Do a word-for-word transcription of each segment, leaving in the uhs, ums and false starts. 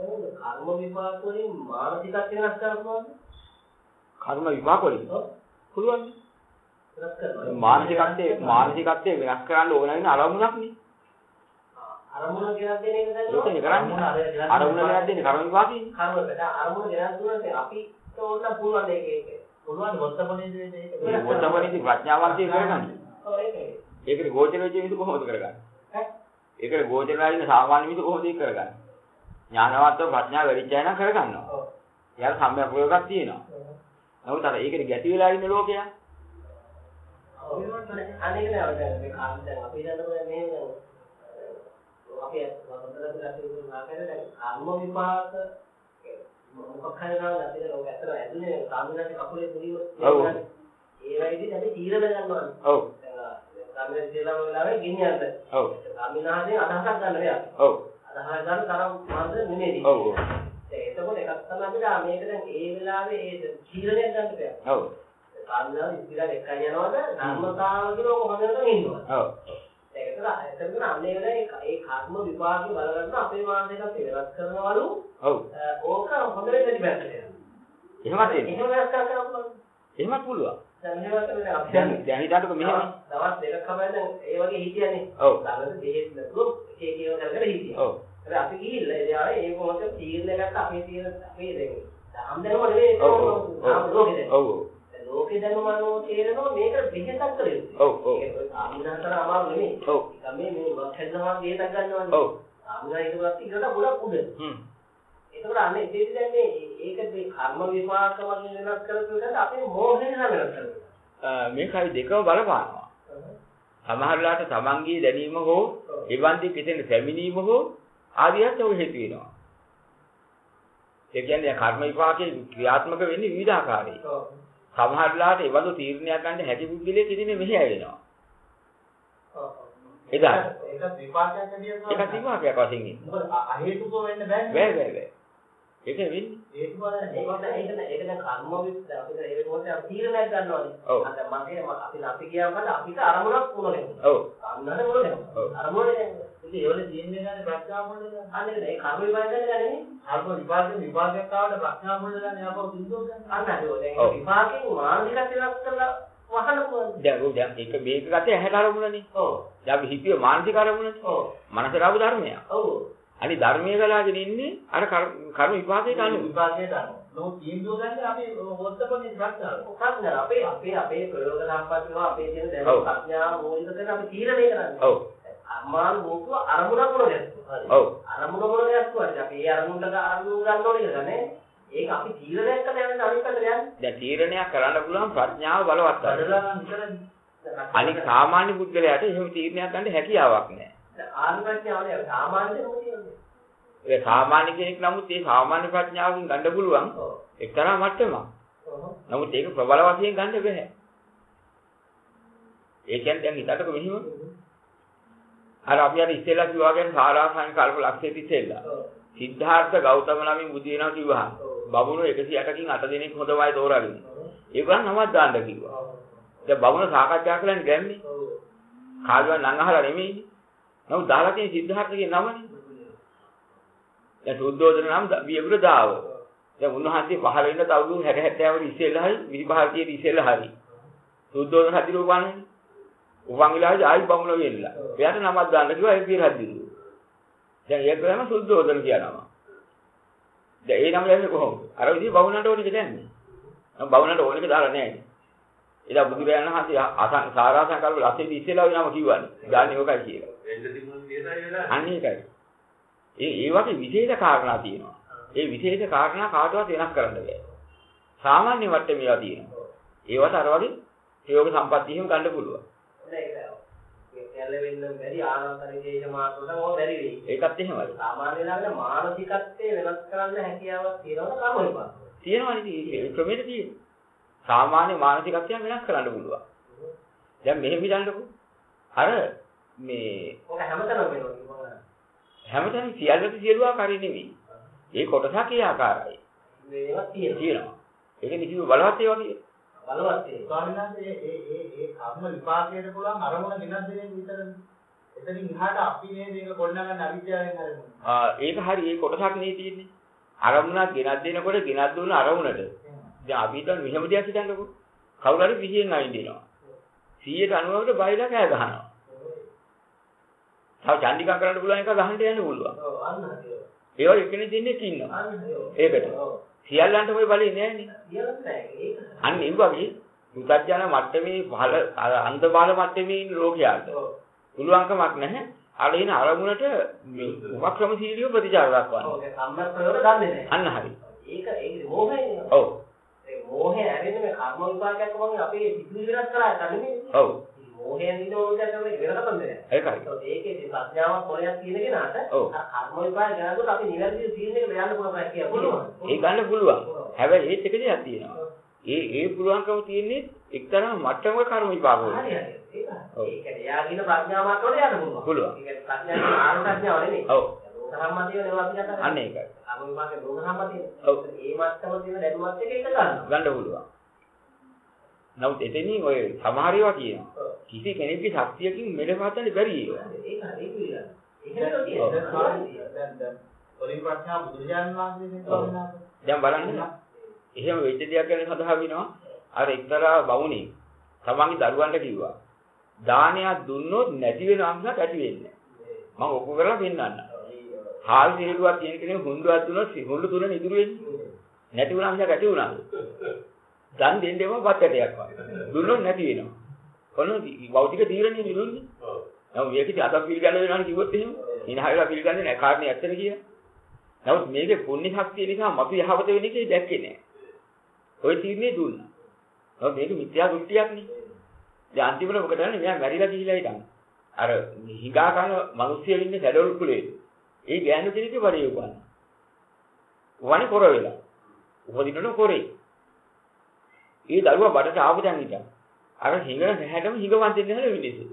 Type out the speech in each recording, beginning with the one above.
කර්ම විපාක වලින් මානසිකත්වය වෙනස් කරනවද? කර්ම විපාක වලින් පුළුවන්. වෙනස් කරනවා. මානසිකත්වයේ මානසිකත්වයේ වෙනස් කරන්න ඕන වෙන අරමුණක් නේ. අරමුණ ගෙනත් දෙන එක දැන් ඒක නේ කරන්නේ. අරමුණ ගෙනත් දෙන්නේ කර්ම විපාකේ. කර්මකට අරමුණ ගෙනත් දුන්නාට අපිට ඕන පුළුවන් ඒක ඒක. පුළුවන් වර්තමනයේ දෙන්නේ ඒක. වර්තමනයේදී ප්‍රඥාවන්තය කරගන්නේ. ඔව් ඒකයි. ඒකට ගෝචර වෙච්ච මිනිස්සු කොහොමද කරගන්නේ? ඈ? ඒකට ගෝචරලා ඉන්න සාමාන්‍ය මිනිස්සු කොහොමද ඒක කරගන්නේ? ඥානවත්ව ප්‍රඥාව වැඩිච්ච අය නම් කරගන්නවා. ඔව්. එයාට සම්‍යක් ප්‍රයෝගයක් තියෙනවා. නමුත් අර ඒකට ගැටි වෙලා ඉන්න ලෝකයා. ඔව්. අනේක නෑ දැන් මේ කාර්ය දැන් අපි දන්නකොට මේ අපි වන්දනලා තියෙන ආකාරයට දැන් කර්ම විපාක මොකක් හරි නම් අපිට ලෝක ඇතර ඇදුනේ සාමිනාගේ කකුලේ මුලින්ම ඒ වයිදී අපි තීරණ ගන්නවා. ඔව්. සාමිනා කියලා වෙලාවේ ගෙනියන්න. ඔව්. සාමිනාගේ අදහසක් ගන්න වෙනවා. ඔව්. අදහස ගන්න තරම් මාර්ග නෙමෙයි. ඔව්. එතකොට එකක් තමයි අපිට මේක දැන් ඒ වෙලාවේ ඒ තීරණයක් ගන්න බෑ. ඔව්. සාමිනා ඉතිරිලා එකයි යනවාද ධර්මතාව කියලා කොහොමද ඉන්නවා. ඔව්. ඒකට ඇත්තටම අන්නේ වෙලාවේ ඒ කර්ම විපාක බලගන්න අපේ මානසිකත්වය වෙනස් කරනවලු. ඔව්. ඕක හොඳට දෙපැත්තට යනවා. එහෙමත් එන්නේ. එහෙම වෙනස් කරන්න පුළුවන්. එහෙමත් පුළුවන්. දැන් මේවත් තමයි අපි දැන් දැන් හිතන්නකො මෙහෙම දවස් දෙකක් තමයි දැන් ඒ වගේ හිටියනේ. ඔව්. ළඟට දෙහෙත් නැතුව එක එක ඒවා කරගෙන හිටියා. ඔව්. ඒත් අපි ගිහිල්ලා ඒ යාවේ ඒ මොකද තීරණය ගත්ත අපේ තීරණ අපේ දෙන්නේ. දාම් දැනුම නෙවෙයි. ඔව්. ඔව්. ඔව්. ලෝකේ දැනුම අනුව තේරෙනවා මේක වෙහෙසක් කරේ. ඔව්. ඔව්. ඒක ආමිනාතර අමාරු නෙමෙයි. ඔව්. මේ මේ වත් හැදනවා ගේතක් ගන්නවනේ. ඔව්. ආමිනා ඉදවත් ඉකට ගොඩක් උඩ. හ්ම්. ඒකවල අනේ ඉතින් දැන් මේ ඒක මේ කර්ම විපාක වලින් වෙනස් කරපු එක අපේ මෝහයෙන් වෙනස් කරනවා. මේකයි දෙකම බලපානවා. සමහර වෙලාවට තමන්ගේ දැනීම හෝ එවන්ති කිසිම පැමිණීම හෝ ආදියත් ඔය හේතු වෙනවා. ඒ කියන්නේ කර්ම විපාකේ ක්‍රියාත්මක වෙන්නේ විවිධ ආකාරයි. ඔව්. සමහර වෙලාවට ඒ වගේ තීරණයක් ගන්න හැකි පුද්ගලයෙක් ඉතින් මෙහෙ ඇවෙනවා. ඔව්. එදා ඒක විපාකයක් ඇදියනවා. ඒක විපාකයක් වශයෙන් ඉන්නේ. මොකද අහේතුක වෙන්න බෑනේ. බෑ බෑ බෑ. ඒක වෙන්නේ. ඒක වල ඒක ඒක ඒක දැන් කර්ම විත් අපිට ඒක මොකද අපි තීරණයක් ගන්නවානේ. අද මගේ අපි අපි කියවම අපිට අරමුණක් ඕනේ. ඔව්. අන්නනේ ඕනේ. අරමුණේ ඉතින් ඒවල තියෙන්නේ නැහැ ප්‍රඥාව මොනද? අනේ ඒ කර්ම විපාක ගන්නනේ. කර්ම විපාකෙන් විපාකයක් ආවට ප්‍රඥාව මොනද ගන්නේ අපව සිද්ධෝ ගන්න. අන්න ඒක දැන් විපාකෙන් මානසික වෙනස් කරලා වහන්න පුළුවන්. දැන් ඔව් දැන් ඒක මේක ගත්තේ ඇහැට අරමුණනේ. ඔව්. දැන් අපි හිතුවේ මානසික අරමුණනේ. ඔව්. මනසට ආපු ධර්මයක්. ඔව්. අනි ධර්මයේ ගලාගෙන ඉන්නේ අර කර්ම විපාකයට අනුව විපාකයට අනුව. නෝ තීන්දුව ගන්න අපි වොත්තපනේ ප්‍රඥාව. ප්‍රඥාව අපේ අපේ අපේ ප්‍රයෝග සම්පත්තිය අපේ තියෙන දැනුම ප්‍රඥාව මූලික කරගෙන අපි තීරණය කරන්නේ. ඔව්. අමාරු වූ අරමුණක් මොනද? ඔව්. අරමුණ මොනද යස්තුවාද? අපි ඒ අරමුණට අරමුණ ගන්න ඕනේ කියලා නේ. ඒක අපි තීරණයක් කරලා යන්න අනිත් පැත්තට යන්නේ. දැන් තීරණයක් කරන්න පුළුවන් ප්‍රඥාව බලවත් කරලා. බදලා නම් විතරයි. අනික සාමාන්‍ය පුද්ගලයාට එහෙම තීරණයක් ගන්න හැකියාවක් නැහැ. ආර්ය ප්‍රඥාවනේ සාමාන්‍ය දෙයක් තියෙනවා. ඒ සාමාන්‍ය කෙනෙක් නමුත් ඒ සාමාන්‍ය ප්‍රඥාවකින් ගන්න පුළුවන් එක්තරා මට්ටමක්. නමුත් ඒක ප්‍රබල වශයෙන් ගන්න බෑ. ඒ කියන්නේ දැන් හිතන්නකො මෙහිම අර අපි අර ඉස්සෙල්ලා කිව්වා කියන්නේ සාරාංශික කල්ප ලක්ෂයට ඉස්සෙල්ලා. සිද්ධාර්ථ ගෞතම නමින් බුදු වෙනවා කිව්වහම බබුණු එකසිය අටකින් අට දෙනෙක් හොඳවයි තෝරාගෙන. ඒගොල්ලන් නමක් දාන්න කිව්වා. දැන් බබුණු සාකච්ඡා කරන්නේ ගැන්නේ. කාගේවත් නම් අහලා නෙමෙයි. නමුත් දාලා තියෙන සිද්ධාර්ථගේ නමනේ. දැන් සුද්ධෝදන නම් වියපුර දාව. දැන් උන්වහන්සේ පහළ වෙන්න තව දුරු හැට හැත්තෑව ඉස්සෙල්ලා හරි විභාගයේ ඉස්සෙල්ලා හරි. සුද්ධෝදන හදිරෝ වන්නේ. උපන් විලාසයි ආයි බමුණ වෙන්නලා. එයාට නමක් දාන්න කිව්වා ඒ පීර හදිරෝ. දැන් ඒක තමයි සුද්ධෝදන කියනවා. දැන් ඒ නම යන්නේ කොහොමද? අර විදිහ බමුණන්ට ඕනෙක දැන්නේ. නම් බමුණන්ට ඕනෙක දාලා නැහැ. එදා බුදුරජාණන් වහන්සේ අසං සාරාංශ කල්ප ලක්ෂෙදි ඉස්සෙල්ලා වෙනම කිව්වනේ. දාන්නේ ඔකයි කියලා. වෙන්න තිබුණ දේශය වෙලා. අනේ ඒකයි. ඒ ඒ වගේ විශේෂ කාරණා තියෙනවා. ඒ විශේෂ කාරණා කාටවත් වෙනස් කරන්න බෑ. සාමාන්‍ය මට්ටමේ ඒවා තියෙනවා. ඒවට අර වගේ ප්‍රයෝග සම්පත්තියෙන් ගන්න පුළුවන්. ඒක කැල වෙන්න බැරි ආනාපානයේ මාතෘකාවට ඕක බැරි වෙයි. ඒකත් එහෙමයි. සාමාන්‍ය ලාගෙන මානසිකත්වයේ වෙනස් කරන්න හැකියාවක් තියෙනවද කර්ම විපාක? තියෙනවා නේද? ඒ ක්‍රමෙට තියෙනවා. සාමාන්‍ය මානසිකත්වයෙන් වෙනස් කරන්න පුළුවන්. දැන් මෙහෙම හිතන්නකෝ. අර මේ ඔක හැමතැනම වෙනවා. හැමතැනම සියල්ලට සියලු ආකාරي නෙමෙයි. ඒ කොටසක් ඒ ආකාරයි. මේවා තියෙනවා. ඒක නිසිම බලවත් ඒවා කියේ. බලවත් ඒ. ස්වාමීන් වහන්සේ ඒ ඒ ඒ කර්ම විපාකයට පුළුවන් අරමුණ ගෙනත් දෙන්නේ විතරනේ. එතනින් එහාට අපි මේ මේක ගොඩනගන්න අවිද්‍යාවෙන් හරිනවා. ආ ඒක හරි ඒ කොටසක් නේ තියෙන්නේ. අරමුණක් ගෙනත් දෙනකොට ගෙනත් දුන්න අරමුණට. දැන් අපි හිතන්නේ මෙහෙම දෙයක් හිතන්නකෝ. කවුරු හරි විහියෙන් අයින් දෙනවා. සීයට අනූවකට බයිලා කෑ ගහනවා. තව චන්දිකා කරන්න පුළුවන් එක ගහන්න යන්න පුළුවන්. ඔව් අන්න හරිය. ඒ වගේ කෙනෙක් දෙන්නේ ඉන්නවා. ඒකට. සියල්ලන්ට ඔය බලේ නෑනේ. සියල්ලන්ට නෑ ඒක. අන්න ඒ වගේ පුතඥාන මට්ටමේ පහළ අන්ත බාල මට්ටමේ ඉන්න ලෝකයාට පුළුවන්කමක් නැහැ. අර එන අරමුණට උපක්‍රමශීලීව ප්‍රතිචාර දක්වන්න. ඔව් ඒක සම්මත ප්‍රයෝග ගන්නෙ නෑ. අන්න හරි. ඒක ඒක මොහයනේ. ඔව්. ඒ මොහේ ඇරෙන්නේ මේ කර්ම විපාකයක් වගේ අපේ සිතුවිලි වෙනස් කරා ගන්නෙ. ඔව්. මොහයෙන් දින ඕකයක් තමයි වෙන කතන්දරයක්. ඒකයි. ඒකේ ප්‍රඥාවක් පොරයක් තියෙන කෙනාට අර කර්ම විපාක ගනනකොට අපි නිවැරදි තීරණයකට යන්න පුළුවන් කියලා පුළුවන්. ඒ ගන්න පුළුවන්. හැබැයි ඒත් එක දෙයක් තියෙනවා. ඒ ඒ පුළුවන්කම තියෙන්නේ එක්තරා මට්ටමක කර්ම විපාක වල. හරි හරි. ඒක. ඒ කියන්නේ යාගින ප්‍රඥාවක් වල යන්න පුළුවන්. පුළුවන්. ඒ කියන්නේ ප්‍රඥාවේ ආන ප්‍රඥාව නෙමෙයි. ඔව්. ලෝකසම්මතිය නේ අපි කතා කරන්නේ. අන්න ඒකයි. කර්ම විපාකේ ලෝකසම්මතිය. ඔව්. ඒ මට්ටම තියෙන දැනුමත් එක එක ගන්නවා. ගන්න පුළුවන්. නමුත් එතනින් ඔය සමහර ඒවා කියනවා. කිසි කෙනෙක්ගේ ශක්තියකින් මෙලවතන්න බැරි ඒවා. ඒක හරි කියලා. එහෙම කියන්නේ. දැන් දැන් පොලිස් ප්‍රඥා බුදුරජාණන් වහන්සේ කියනවා. දැන් බලන්න. එහෙම වෙච්ච දෙයක් ගැන සඳහන් වෙනවා. අර එක්තරා බවුණේ තමන්ගේ දරුවන්ට කිව්වා. දානයක් දුන්නොත් නැති වෙන අංගයක් ඇති වෙන්නේ නැහැ. මම ඔප්පු කරලා පෙන්නන්න. හාල් සිරුවක් තියෙන කෙනෙක් හුඬුවක් දුන්නොත් හුඬු තුන නිදුරු වෙන්නේ. නැති වුණ අංගයක් ඇති වුණාද? දන් දෙන්නෙම බත් ඇටයක් වගේ. දුන්නොත් නැති වෙනවා. කොහොමද භෞතික තීරණේ නිදුන්නේ? ඔව්. නමුත් මේකේ අද පිළිගන්න වෙනවා කිව්වොත් එහෙම ඉනහයලා පිළිගන්නේ නැහැ කාරණේ ඇත්තද කියලා. නමුත් මේකේ පුණ්‍ය ශක්තිය නිසා මතු යහපත වෙන එකේ දැක්කේ නැහැ. ඔය තීරණේ දුන්නා. නමුත් මේක මිත්‍යා දෘෂ්ටියක් නේ. දැන් අන්තිමට මොකද කරන්නේ? මෙයා මැරිලා ගිහිලා හිටන්. අර හිඟා කන මිනිස්සු ඉන්නේ සැඩවල් කුලේ. ඒ ගෑනු කෙනෙක්ගේ වරේ උපන්න. වණි කොර වෙලා. උපදින්නට කොරේ. ඒ දරුවා බඩට ආපු දැන් හිටන්. අර හිඟන නැහැටම හිඟවන් දෙන්න හැල මිනිස්සු.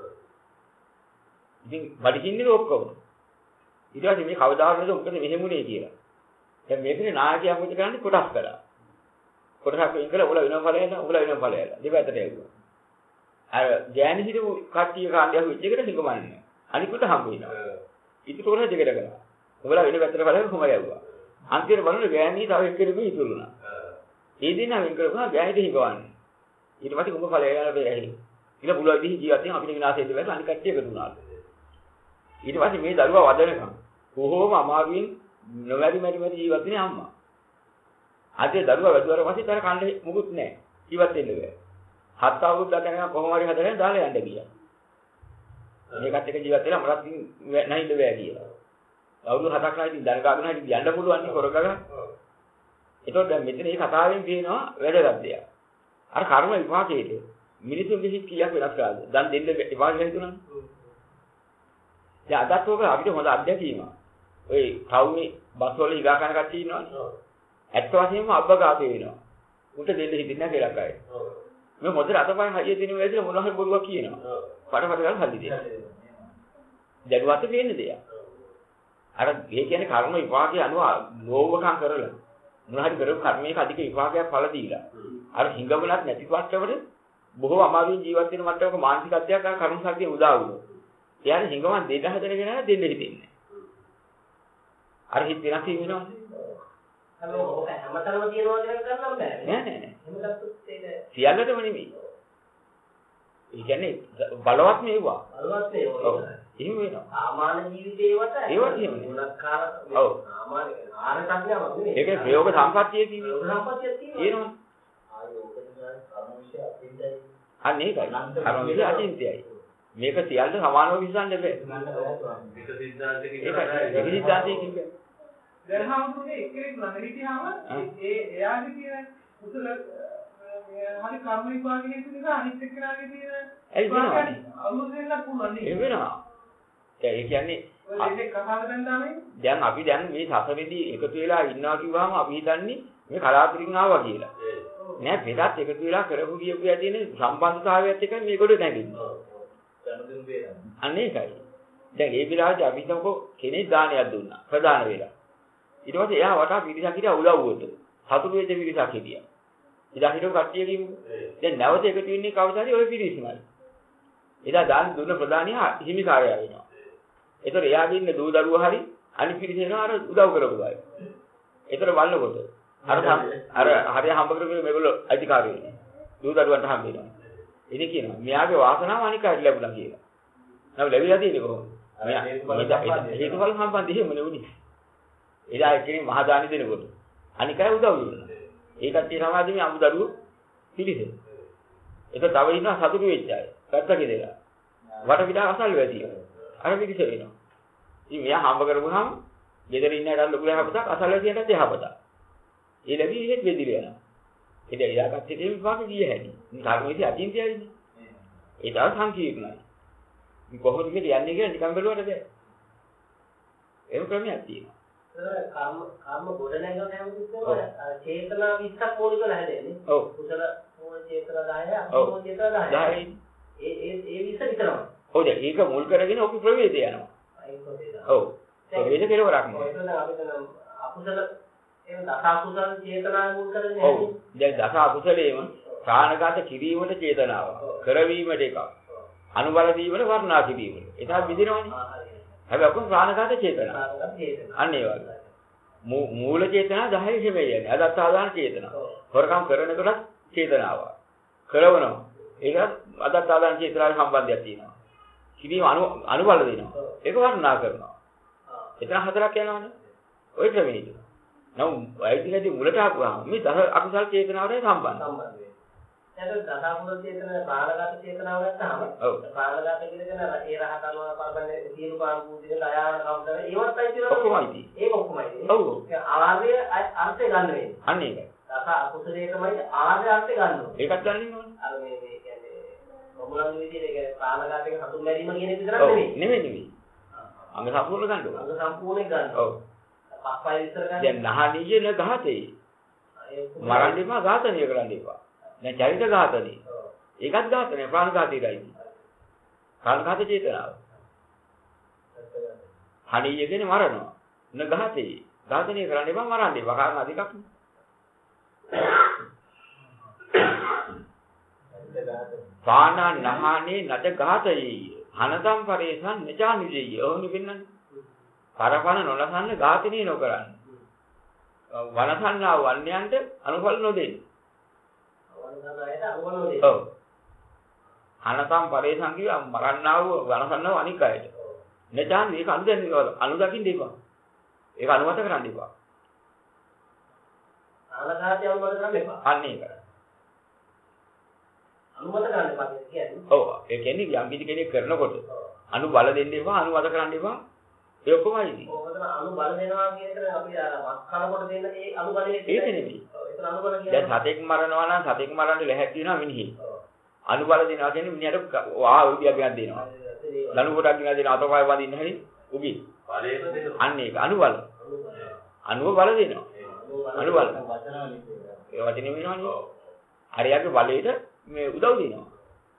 ඉතින් බඩගින්නේ ඔක්කොම. ඊට පස්සේ මේ කවදාවත් මොකද මෙහෙමුනේ කියලා. දැන් මේකේ නායකයා මොකද කරන්නේ? කොටස් කරා. කොටසක් වෙන් කරලා උල වෙනම ඵලයල උල වෙනම ඵලයල දෙපැත්තට යවුවා. අර ගෑණි හිටපු කට්ටිය කාණ්ඩයක් වෙච්ච එකට හිඟමන්නේ. අනිකට හම්බ වෙනවා. ඉතින් කොහොමද දෙකට කරා? උඹලා වෙන පැත්තට ඵලයල කොහම යවුවා. අන්තිමට බලන්න ගෑණි තව එක්කෙනෙක් ඉතුරු වුණා. ඒ දෙන්නා වෙන් කරපුවා ගෑණිට හිඟවන්නේ. ඊට පස්සේ උඹ ඵලයල බැහැයි. ඊට පුළුවන් විදිහ ජීවත් වෙන අපිට විනාශ වෙන්න බැහැ අනික කට්ටිය එකතු වුණා. ඊට පස්සේ මේ දරුවා වදනකම් කොහොම අමාරුවෙන් නොවැරි මැරි මැරි ජීවත් වෙන්නේ අම්මා. අද දරුවා වැදුවාට පස්සේ තර කන්නේ මුකුත් නැහැ. ජීවත් වෙන්න බෑ. හත් අවුරුද්දක් යනකම් කොහොම හරි හදලා දාලා යන්න ගියා. මේකත් එක ජීවත් වෙලා මරත් නැහින්න බෑ කියලා. අවුරුදු හතක් නම් ඉතින් දන ගාගෙන හරි යන්න පුළුවන් නේ කොරගග. ඒතකොට දැන් මෙතන මේ කතාවෙන් කියනවා වැදගත් දෙයක්. අර කර්ම විපාකයේදී මිනිසුන්ගේ හිත් කීයක් වෙනස් කරාද? දැන් දෙන්න එපා කියලා හිතුණානේ. දැන් අදත් ඔක අපිට හොඳ අත්දැකීමක්. ඔය කවුනේ බස් වල හිගා කන කට්ටිය ඉන්නවනේ. ඇත්ත වශයෙන්ම අබ්බගාතේ වෙනවා. උන්ට දෙන්න හිතින් නැහැ කියලා කයි. ඔව්. මේ මොකද අතපයින් හයිය දිනුව ඇදලා මොනවා හරි බොරුවක් කියනවා. පඩ පඩ ගාලා හල්ලි දෙනවා. දැනුවත් වෙන්නේ දෙයක්. අර ඒ කියන්නේ කර්ම විපාකයේ අනුව නෝවකම් කරලා මොනවා හරි කරපු කර්මයක අධික විපාකයක් ඵල දීලා. අර හිඟවලක් නැති පස්සවට බොහෝ අමාරුවෙන් ජීවත් වෙන මට්ටමක මානසිකත්වයක් අර කර්ම ශක්තිය උදා වුණා. එයාට හිඟවන් දෙන්න හදනගෙන නෑ දෙන්න හිතෙන්නේ. අර හිත වෙනස් වෙනවා. හැබැයි ඔක හැමතැනම තියනවා කියලා ගන්නම් බෑ. නෑ නෑ නෑ. එහෙම ගත්තොත් ඒක සියල්ලටම නෙමෙයි. ඒ කියන්නේ බලවත් මේවා. බලවත් මේවා. එහෙම වෙනවා. සාමාන්‍ය ජීවිතේ ඒවට ඒවත් එහෙම නේ. ගුණකාර ඔව්. සාමාන්‍ය ආන සංඥාවක් නෙමෙයි. ඒකේ ප්‍රයෝග සම්පත්තිය කියන්නේ. ප්‍රයෝග සම්පත්තියක් තියෙනවා. තියෙනවා. ආයෝක නිසා කර්ම විශ්ය අතින්දයි. අන්න ඒකයි. කර්ම විශ්ය අචින්තයයි. මේක සියල්ල සමානව විසඳන්න බෑ. මේක සිද්ධාන්තකින් ඒක සිද්ධාන්තකින් දැන් හම්බුනේ එක්කෙනෙක් ළඟ හිටියාම ඒ එයාගේ තියෙන කුසල හරි කර්ම විපාක හේතු නිසා අනිත් එක්කෙනාගේ තියෙන ඇයි වෙනවද? අවුල් වෙන්න පුළුවන් නේ. ඒ වෙනවා. ඒ කියන්නේ ඔය කතාව දැන් තමයි දැන් අපි දැන් මේ සසරේදී එකතු වෙලා ඉන්නවා කිව්වම අපි හිතන්නේ මේ කලාතුරකින් ආවා කියලා. නෑ පෙරත් එකතු වෙලා කරපු කියපු යටින සම්බන්ධතාවයත් එක්ක මේකට නැගෙන්නේ. දැනුදින් වේදන. අන්න ඒකයි. දැන් ඒ විලාසෙ අපි හිතමුකෝ කෙනෙක් දානයක් දුන්නා ප්‍රදාන වේලා. ඊට පස්සේ එයා වටා පිරිසක් හිටියා උලව්වට. සතුටු වෙච්ච පිරිසක් හිටියා. ඉතින් හිටු කට්ටිය කිව්වෝ. දැන් නැවත එකතු වෙන්නේ කවුද හරි ওই පිරිසමයි. එදා දාන දුන්න ප්‍රධානියා හිමිකාරය වෙනවා. ඒතර එයාගේ ඉන්න දූ දරුවා හරි අනිත් පිරිස එනවා අර උදව් කරපු අය. ඒතර බලනකොට අර අර හරිය හම්බ කරගෙන මේගොල්ලෝ අධිකාරී වෙනවා. දූ දරුවන්ට හම්බ වෙනවා. ඉතින් කියනවා මෙයාගේ වාසනාව අනික අය ලැබුණා කියලා. නම ලැබිලා තියෙන්නේ කොහොමද? මෙයා හේතුඵල සම්බන්ධය එහෙම නෙවෙයි. එදා එක්කෙනෙක් මහා දානි දෙනකොට අනික අය උදව් වෙනවා. ඒ කට්ටිය සමාජයේ අමුදරුවෝ පිළිස. ඒක තව ඉන්නවා සතුටු වෙච්ච අය. පැත්තක දෙලා. වට පිටා අසල් වෙති. අර පිළිස වෙනවා. ඉතින් මෙයා හම්බ කරගුණාම ගෙදර ඉන්න අයට ලොකු යහපතක් අසල් වෙතියට යහපතක්. ඒ ලැබි ඉහෙත් වෙදිලා යනවා. ඒ දැන් එයා කට්ටියට මේ විපාක ගිය හැටි. මේ කර්මයේ අචින්තියයිනේ. ඒක සංකීර්ණයි. මේ කොහොමද කියන්නේ කියලා නිකන් බැලුවට බෑ. ඒක ක්‍රමයක් තියෙනවා. කර්ම කර්ම ගොඩ නැගලා හැමතිස්සෙම චේතනා විස්සක් ඕනි කියලා හැදෙන්නේ. ඔව්. කුසල මොන චේතනා දහය, අකුසල චේතනා දහය. ඒ ඒ ඒ විස්ස විතරම. ඔව් දැන් ඒක මුල් කරගෙන ඔක ප්‍රවේදය යනවා. ඒක ප්‍රවේදය. ඔව්. ප්‍රවේද කෙලවරක් නෙවෙයි. ඒක නම් අපිට නම් අකුසල ඒ දස අකුසල චේතනා මුල් කරගෙන ඔව්. දැන් දස අකුසලේම ප්‍රාණඝාත කිරීමට චේතනාව. කරවීමට එකක්. අනුබල දීමට වර්ණා කිරීමට. ඒක විදිනවනේ. හැබැයි අපු ප්‍රාණඝාත චේතනා. අන්න ඒ වගේ. මූල චේතනා දහය හැබැයි යන්නේ. අදත් ආදාන චේතනා. හොරකම් කරනකොට චේතනාව. කරවනවා. ඒක අදත් ආදාන චේතනාවේ සම්බන්ධයක් තියෙනවා. කිරීම අනු අනුබල දෙනවා. ඒක වර්ණනා කරනවා. එතන හතරක් යනවනේ. ඔය ක්‍රමෙයි. නම් වෛද්‍යකදී මුලට ආපුවාම මේ දහ අකුසල් චේතනාවට සම්බන්ධයි. ඒක දසාකුල චේතන ප්‍රාණඝාත චේතනාව ගත්තාම ප්‍රාණඝාත කියනකන ඒ රහතන්ව පරබන්නේ සියලු පාන් පූජිත දයාන කවුදර ඒවත් අයි කියලා ඔක්කොමයි. ඒක ඔක්කොමයි. ඔව්. ආර්ය අර්ථය ගන්න වෙන්නේ. අන්න ඒකයි. දස අකුසලයකමයි ආර්ය අර්ථය ගන්න ඕනේ. ඒකත් ගන්න ඕනේ. අර මේ මේ කියන්නේ මොමුලන් විදිහට ඒක ප්‍රාණඝාතයක සතුන් මැරීම කියන එක විතරක් නෙමෙයි. නෙමෙයි නෙමෙයි. අංග සම්පූර්ණ ගන්න ඕනේ. අංග සම්පූර්ණයෙන් ගන්න. ඔව්. පස්පයි විතර ගන්න. දැන් නහනීය න ඝාතේ. මරන්න එපා ඝාතනීය කරන්න එපා. දැන් චරිත ඝාතනේ. ඒකත් ඝාතනය ප්‍රාණඝාතයයි. ප්‍රාණඝාත චේතනාව. හණිය කියන්නේ මරනවා. න ඝාතේ. ඝාතනය කරන්න එපා මරන්න එපා. කාරණා දෙකක්. පාන නහනේ නත ඝාතයේ. හනතම් පරේසන් නචානුජේ. ඔහොම වෙන්නන්නේ. පරපණ නොලසන්න ඝාතනය නොකරන්න. වනසන්නා වන්‍යයන්ට අනුඵල නොදෙන්න. ඔව්. අනතම් පරේසං කිව්වා මරන්නා වූ වනසන්නව අනික් අයට. නැචාන් මේක අනුදැන්න අනුදකින්න එපා. ඒක අනුමත කරන්න එපා. ආලඝාතය අනුමත කරන්න එපා. අන්න ඒකයි. අනුමත කරන්න එපා කියන්නේ. ඔව්. ඒ කියන්නේ යම් කිසි කෙනෙක් කරනකොට අනු බල දෙන්න එපා අනුමත කරන්න එපා. ඒ ඔක්කොමයි ඉතින්. ඔතන අනු බල දෙනවා කියන එක අපි අර මස් කනකොට දෙන ඒ අනු බලයේ ඒක නෙමෙයි. ඒතන අනු බල කියන්නේ දැන් සතෙක් මරනවා නම් සතෙක් මරන්න ලැහැත් වෙනවා මිනිහෙක්. අනු බල දෙනවා කියන්නේ මිනිහට වා උඩියක් ගෙනත් දෙනවා. ලනු කොටක් ගෙනත් දෙනවා අතපය වදින්න හැටි උගි. බලයෙන් දෙනවා. අන්න ඒක අනු බල. අනුව බල දෙනවා. අනු බල. ඒ වචනේ වෙනවනේ. හරියට බලයට මේ උදව් දෙනවා.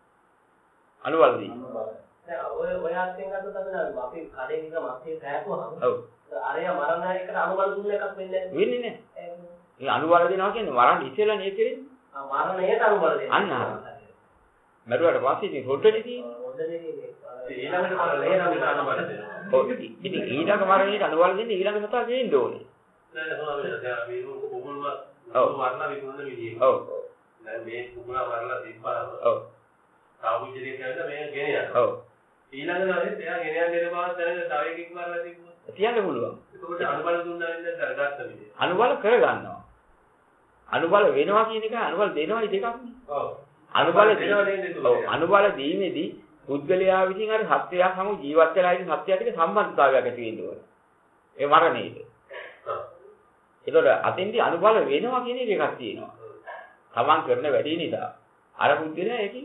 අනු බල දෙනවා. දැන් ඔය ඔය අත්යෙන් ගත්ත තමයි අපි කඩේ නික මස්සේ සෑපුවාම ඔව්. අරයා මරණ එකට අනුබල දුන්න එකක් වෙන්නේ නැහැ. වෙන්නේ නැහැ. මේ අනුබල දෙනවා කියන්නේ මරන්න ඉස්සෙල්ලා නේ කෙරෙන්නේ. ආ මරණයට අනුබල දෙනවා. අන්න හරිය. මරුවට පස්සේ ඉතින් හොට්ටනේ තියෙන්නේ. හොට්ටනේ ඊළඟට මරණයට අනුබල දෙනවා. ඔව්. ඉතින් ඊළඟ මරණයට අනුබල දෙන්නේ ඊළඟ සතා ගේන්න ඕනේ. නෑ නෑ දැන් මේ කුකුල්ව වර්ණ විකුණන විදිය. ඔව්. දැන් මේ කුකුලා වරලා තිබ්බාම ඔව්. තාවුජිරිය කියන්නේ මේ ගෙන යනවා. ඔව්. ඊළඟ දවසේ එයා ගෙන යන දෙන බව දැනගෙන තව එකෙක් මරලා තිබ්බොත් තියන්න පුළුවන්. ඒකට අනුබල දුන්නා වෙන්නේ දරගත්ත විදිය. අනුබල කරගන්නවා. අනුබල වෙනවා කියන එක අනුබල දෙනවයි දෙකක් නේ. ඔව්. අනුබල දෙනවා. ඔව්. අනුබල දීමේදී පුද්ගලයා විසින් අර සත්‍යය සමග ජීවත් වෙලා ඉන්න සත්‍යයට සම්බන්ධතාවයක් ඇති වෙන්න ඕනේ. ඒ මරණයේදී. ඔව්. ඒතකොට අතින්දී අනුබල වෙනවා කියන එක එකක් තියෙනවා. තමන් කරන වැඩේ නිසා අර පුද්ගලයා ඒකින්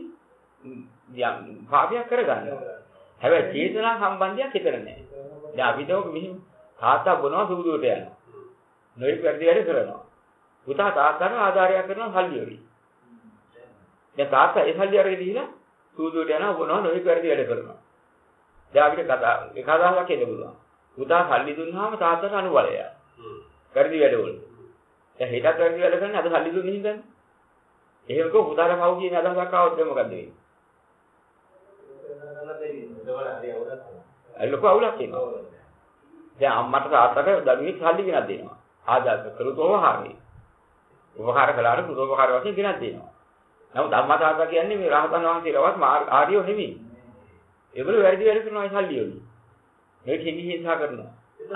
යම් පාපයක් කරගන්නවා. හැබැයි චේතනා සම්බන්ධයක් හිතර නැහැ. දැන් අපිට ඔක මෙහිම තාත්තා බොනවා සූදුවට යනවා. නොයෙක් වැඩි වැඩ කරනවා. පුතා තාත්තට ආධාරයක් කරනවා සල්ලි වලින්. දැන් තාත්තා ඒ සල්ලි අරගෙන ගිහිලා සූදුවට යනවා බොනවා නොයෙක් වැඩි වැඩ කරනවා. දැන් අපිට කතා එක අදහසක් එන්න පුළුවන්. පුතා සල්ලි දුන්නාම තාත්තට අනුබලය. හ්ම්. වැඩි වැඩ වල. දැන් හෙටත් වැඩි වැඩ කරන්නේ අද සල්ලි දුන්නේ හින්දානේ. එහෙම කො පුතාට පව් කියන අදහසක් ආවොත් දැන් මොකද වෙන්නේ? ඒ ලොකු අවුලක් එනවා. දැන් අම්මට තාත්තට දරුවෙක් සල්ලි ගෙනත් දෙනවා. ආදායක කරුතෝ හරි. උපකාර කළාට පුරෝපකාර වශයෙන් ගෙනත් දෙනවා. නමුත් අම්මා තාත්තා කියන්නේ මේ රහතන් වහන්සේලවත් ආර්යෝ නෙමෙයි. ඒගොල්ලෝ වැරදි වැඩ කරනවා ඒ සල්ලි වලින්. මේක හිමි හිංසා කරනවා.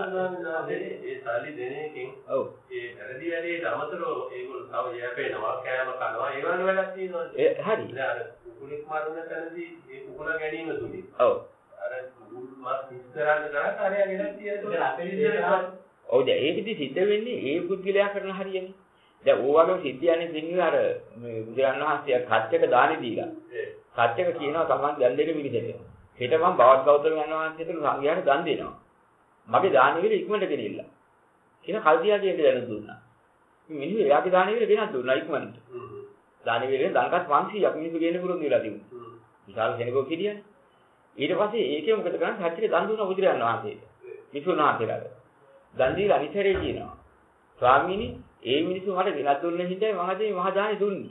ඒ සල්ලි දෙන එකෙන් ඔව් ඒ වැරදි වැඩේට අමතරව ඒගොල්ලෝ තව යැපෙනවා කෑම කනවා ඒ වගේ වැඩක් තියෙනවා. ඒ හරි. දැන් අර කුකුලෙක් මරන තැනදී ඒ කුකුල ගැනීම තුලින් ඔව් අර කුකුල් මස් ඉස්සරහට කරත් අරයා ගෙනත් තියෙනවා. අපේ විදිහට ඔව් දැන් ඒකෙදි සිද්ධ වෙන්නේ ඒ පුද්ගලයා කරන හරියනේ. දැන් ඕවගේ සිද්ධියන්නේ දෙන්නේ අර මේ බුදුරන් වහන්සේ කච්චක දානි දීලා. කච්චක කියනවා තමන් දන් දෙක මිනිසෙට. හෙට මම බවත් ගෞතම යන වහන්සේට සංඝයාට දන් දෙනවා. මගේ දානි විල ඉක්මනට ගෙනිල්ලා. කියන කල්දියා කියන දන දුන්නා. මේ මිනිහු එයාගේ දානි විල ගෙනත් දුන්නා ඉක්මනට. දානි විලෙන් දනකත් පන්සීයක් මිනිස්සු ගෙන්න පුරුදු වෙලා තිබුණා. විශාල කෙනෙකුට හිටියනේ. ඊට පස්සේ ඒකේ මොකද කරන්නේ? කච්චක දන් දුන්නා බුදුරන් වහන්සේට. විසුණු වහන්සේලාට. දන් දීලා අනිතරේ කියනවා. ස්වාමීනි ඒ මිනිස්සු මට ගෙනත් දුන්න හින්දා මම අද මේ මහා දානෙ දුන්නේ.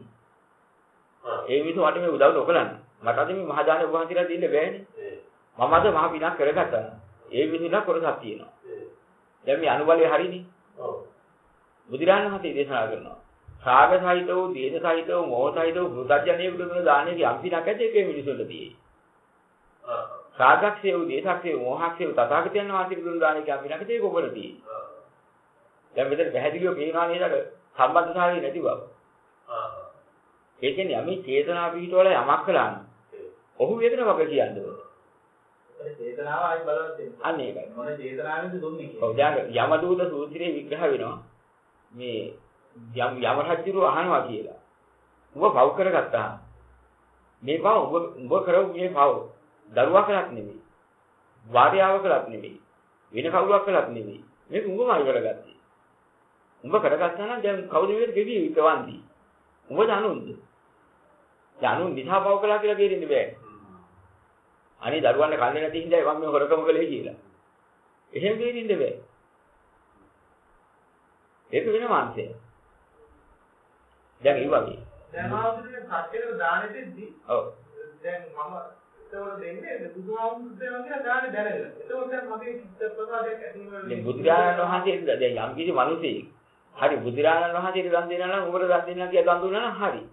ඒ මිනිස්සු මට මේ උදව් නොකළා. මට අද මේ මහා දානෙ ඔබ වහන්සේලා දෙන්න බෑනේ. මම අද මහා පිනක් කරගත්තා. ඒ මිනිස්සුලා කොටසක් තියෙනවා. දැන් මේ අනුබලය හරිනේ. ඔව්. බුදුරජාණන් වහන්සේ දේශනා කරනවා. රාග සහිත වූ, දේශ සහිත වූ, මොහ සහිත වූ බුද්ධජනීය දුන දානෙගේ යම් පිනක් ඇති ඒකේ මිනිස්සුන්ට තියෙයි. ආ. රාගක්ෂය වූ, දේශක්ෂය වූ, මොහක්ෂය වූ තථාගතයන් වහන්සේ දුන දානෙගේ යම් පිනක් ඇති ඒක ඔබට තියෙයි. දැන් මෙතන පැහැදිලිව පේනවා නේද සම්බන්ධතාවය නැති බව. ආ. ඒ කියන්නේ යමේ චේතනා පිහිටවල යමක් කළා නම් ඔහු වේදන වග කියන්නේ. ඒ චේතනාව ආයි බලවත් වෙනවා. අන්න ඒකයි. මොන චේතනාවෙන්ද දුන්නේ කියලා. ඔව් දැන් යමදූත සූත්‍රයේ විග්‍රහ වෙනවා. මේ යම් යම රජුව අහනවා කියලා. උඹ පව් කරගත්තා. මේ පව් උඹ උඹ කරව මේ පව් දරුවා කරක් නෙමෙයි. වාර්යාව කරක් නෙමෙයි. වෙන කවුරුවක් කරක් නෙමෙයි. මේක උඹමයි කරගත්තේ. උඹ කරගත්තා නම් දැන් කවුද මේකට ගෙවි විකවන්ති. උඹ දනුන්ද? දනුන් දිහා පව කළා කියලා කියන්න බෑ. අනේ දරුවන්ට කන්නේ නැති හින්දා මම මේ හොරකම කළේ කියලා. එහෙම කියන්න බෑ. ඒක වෙන මාංශය. දැන් ඒ වගේ. දැන් ආවුදුනේ සත්‍යකට දානෙ දෙද්දි ඔව්. දැන් මම ඒතකොට දෙන්නේ බුදුහාමුදුරේ වගේ දානෙ දැනගෙන. ඒතකොට දැන් මගේ චිත්ත ප්‍රසාදයක් ඇති වෙනවා. දැන් බුදුරජාණන් වහන්සේ දැන් යම් කිසි මිනිසෙක් හරි බුදුරජාණන් වහන්සේට දන් දෙනවා නම් උඹට දන් දෙන්නා කියලා දන් දුන්නා නම් හරි.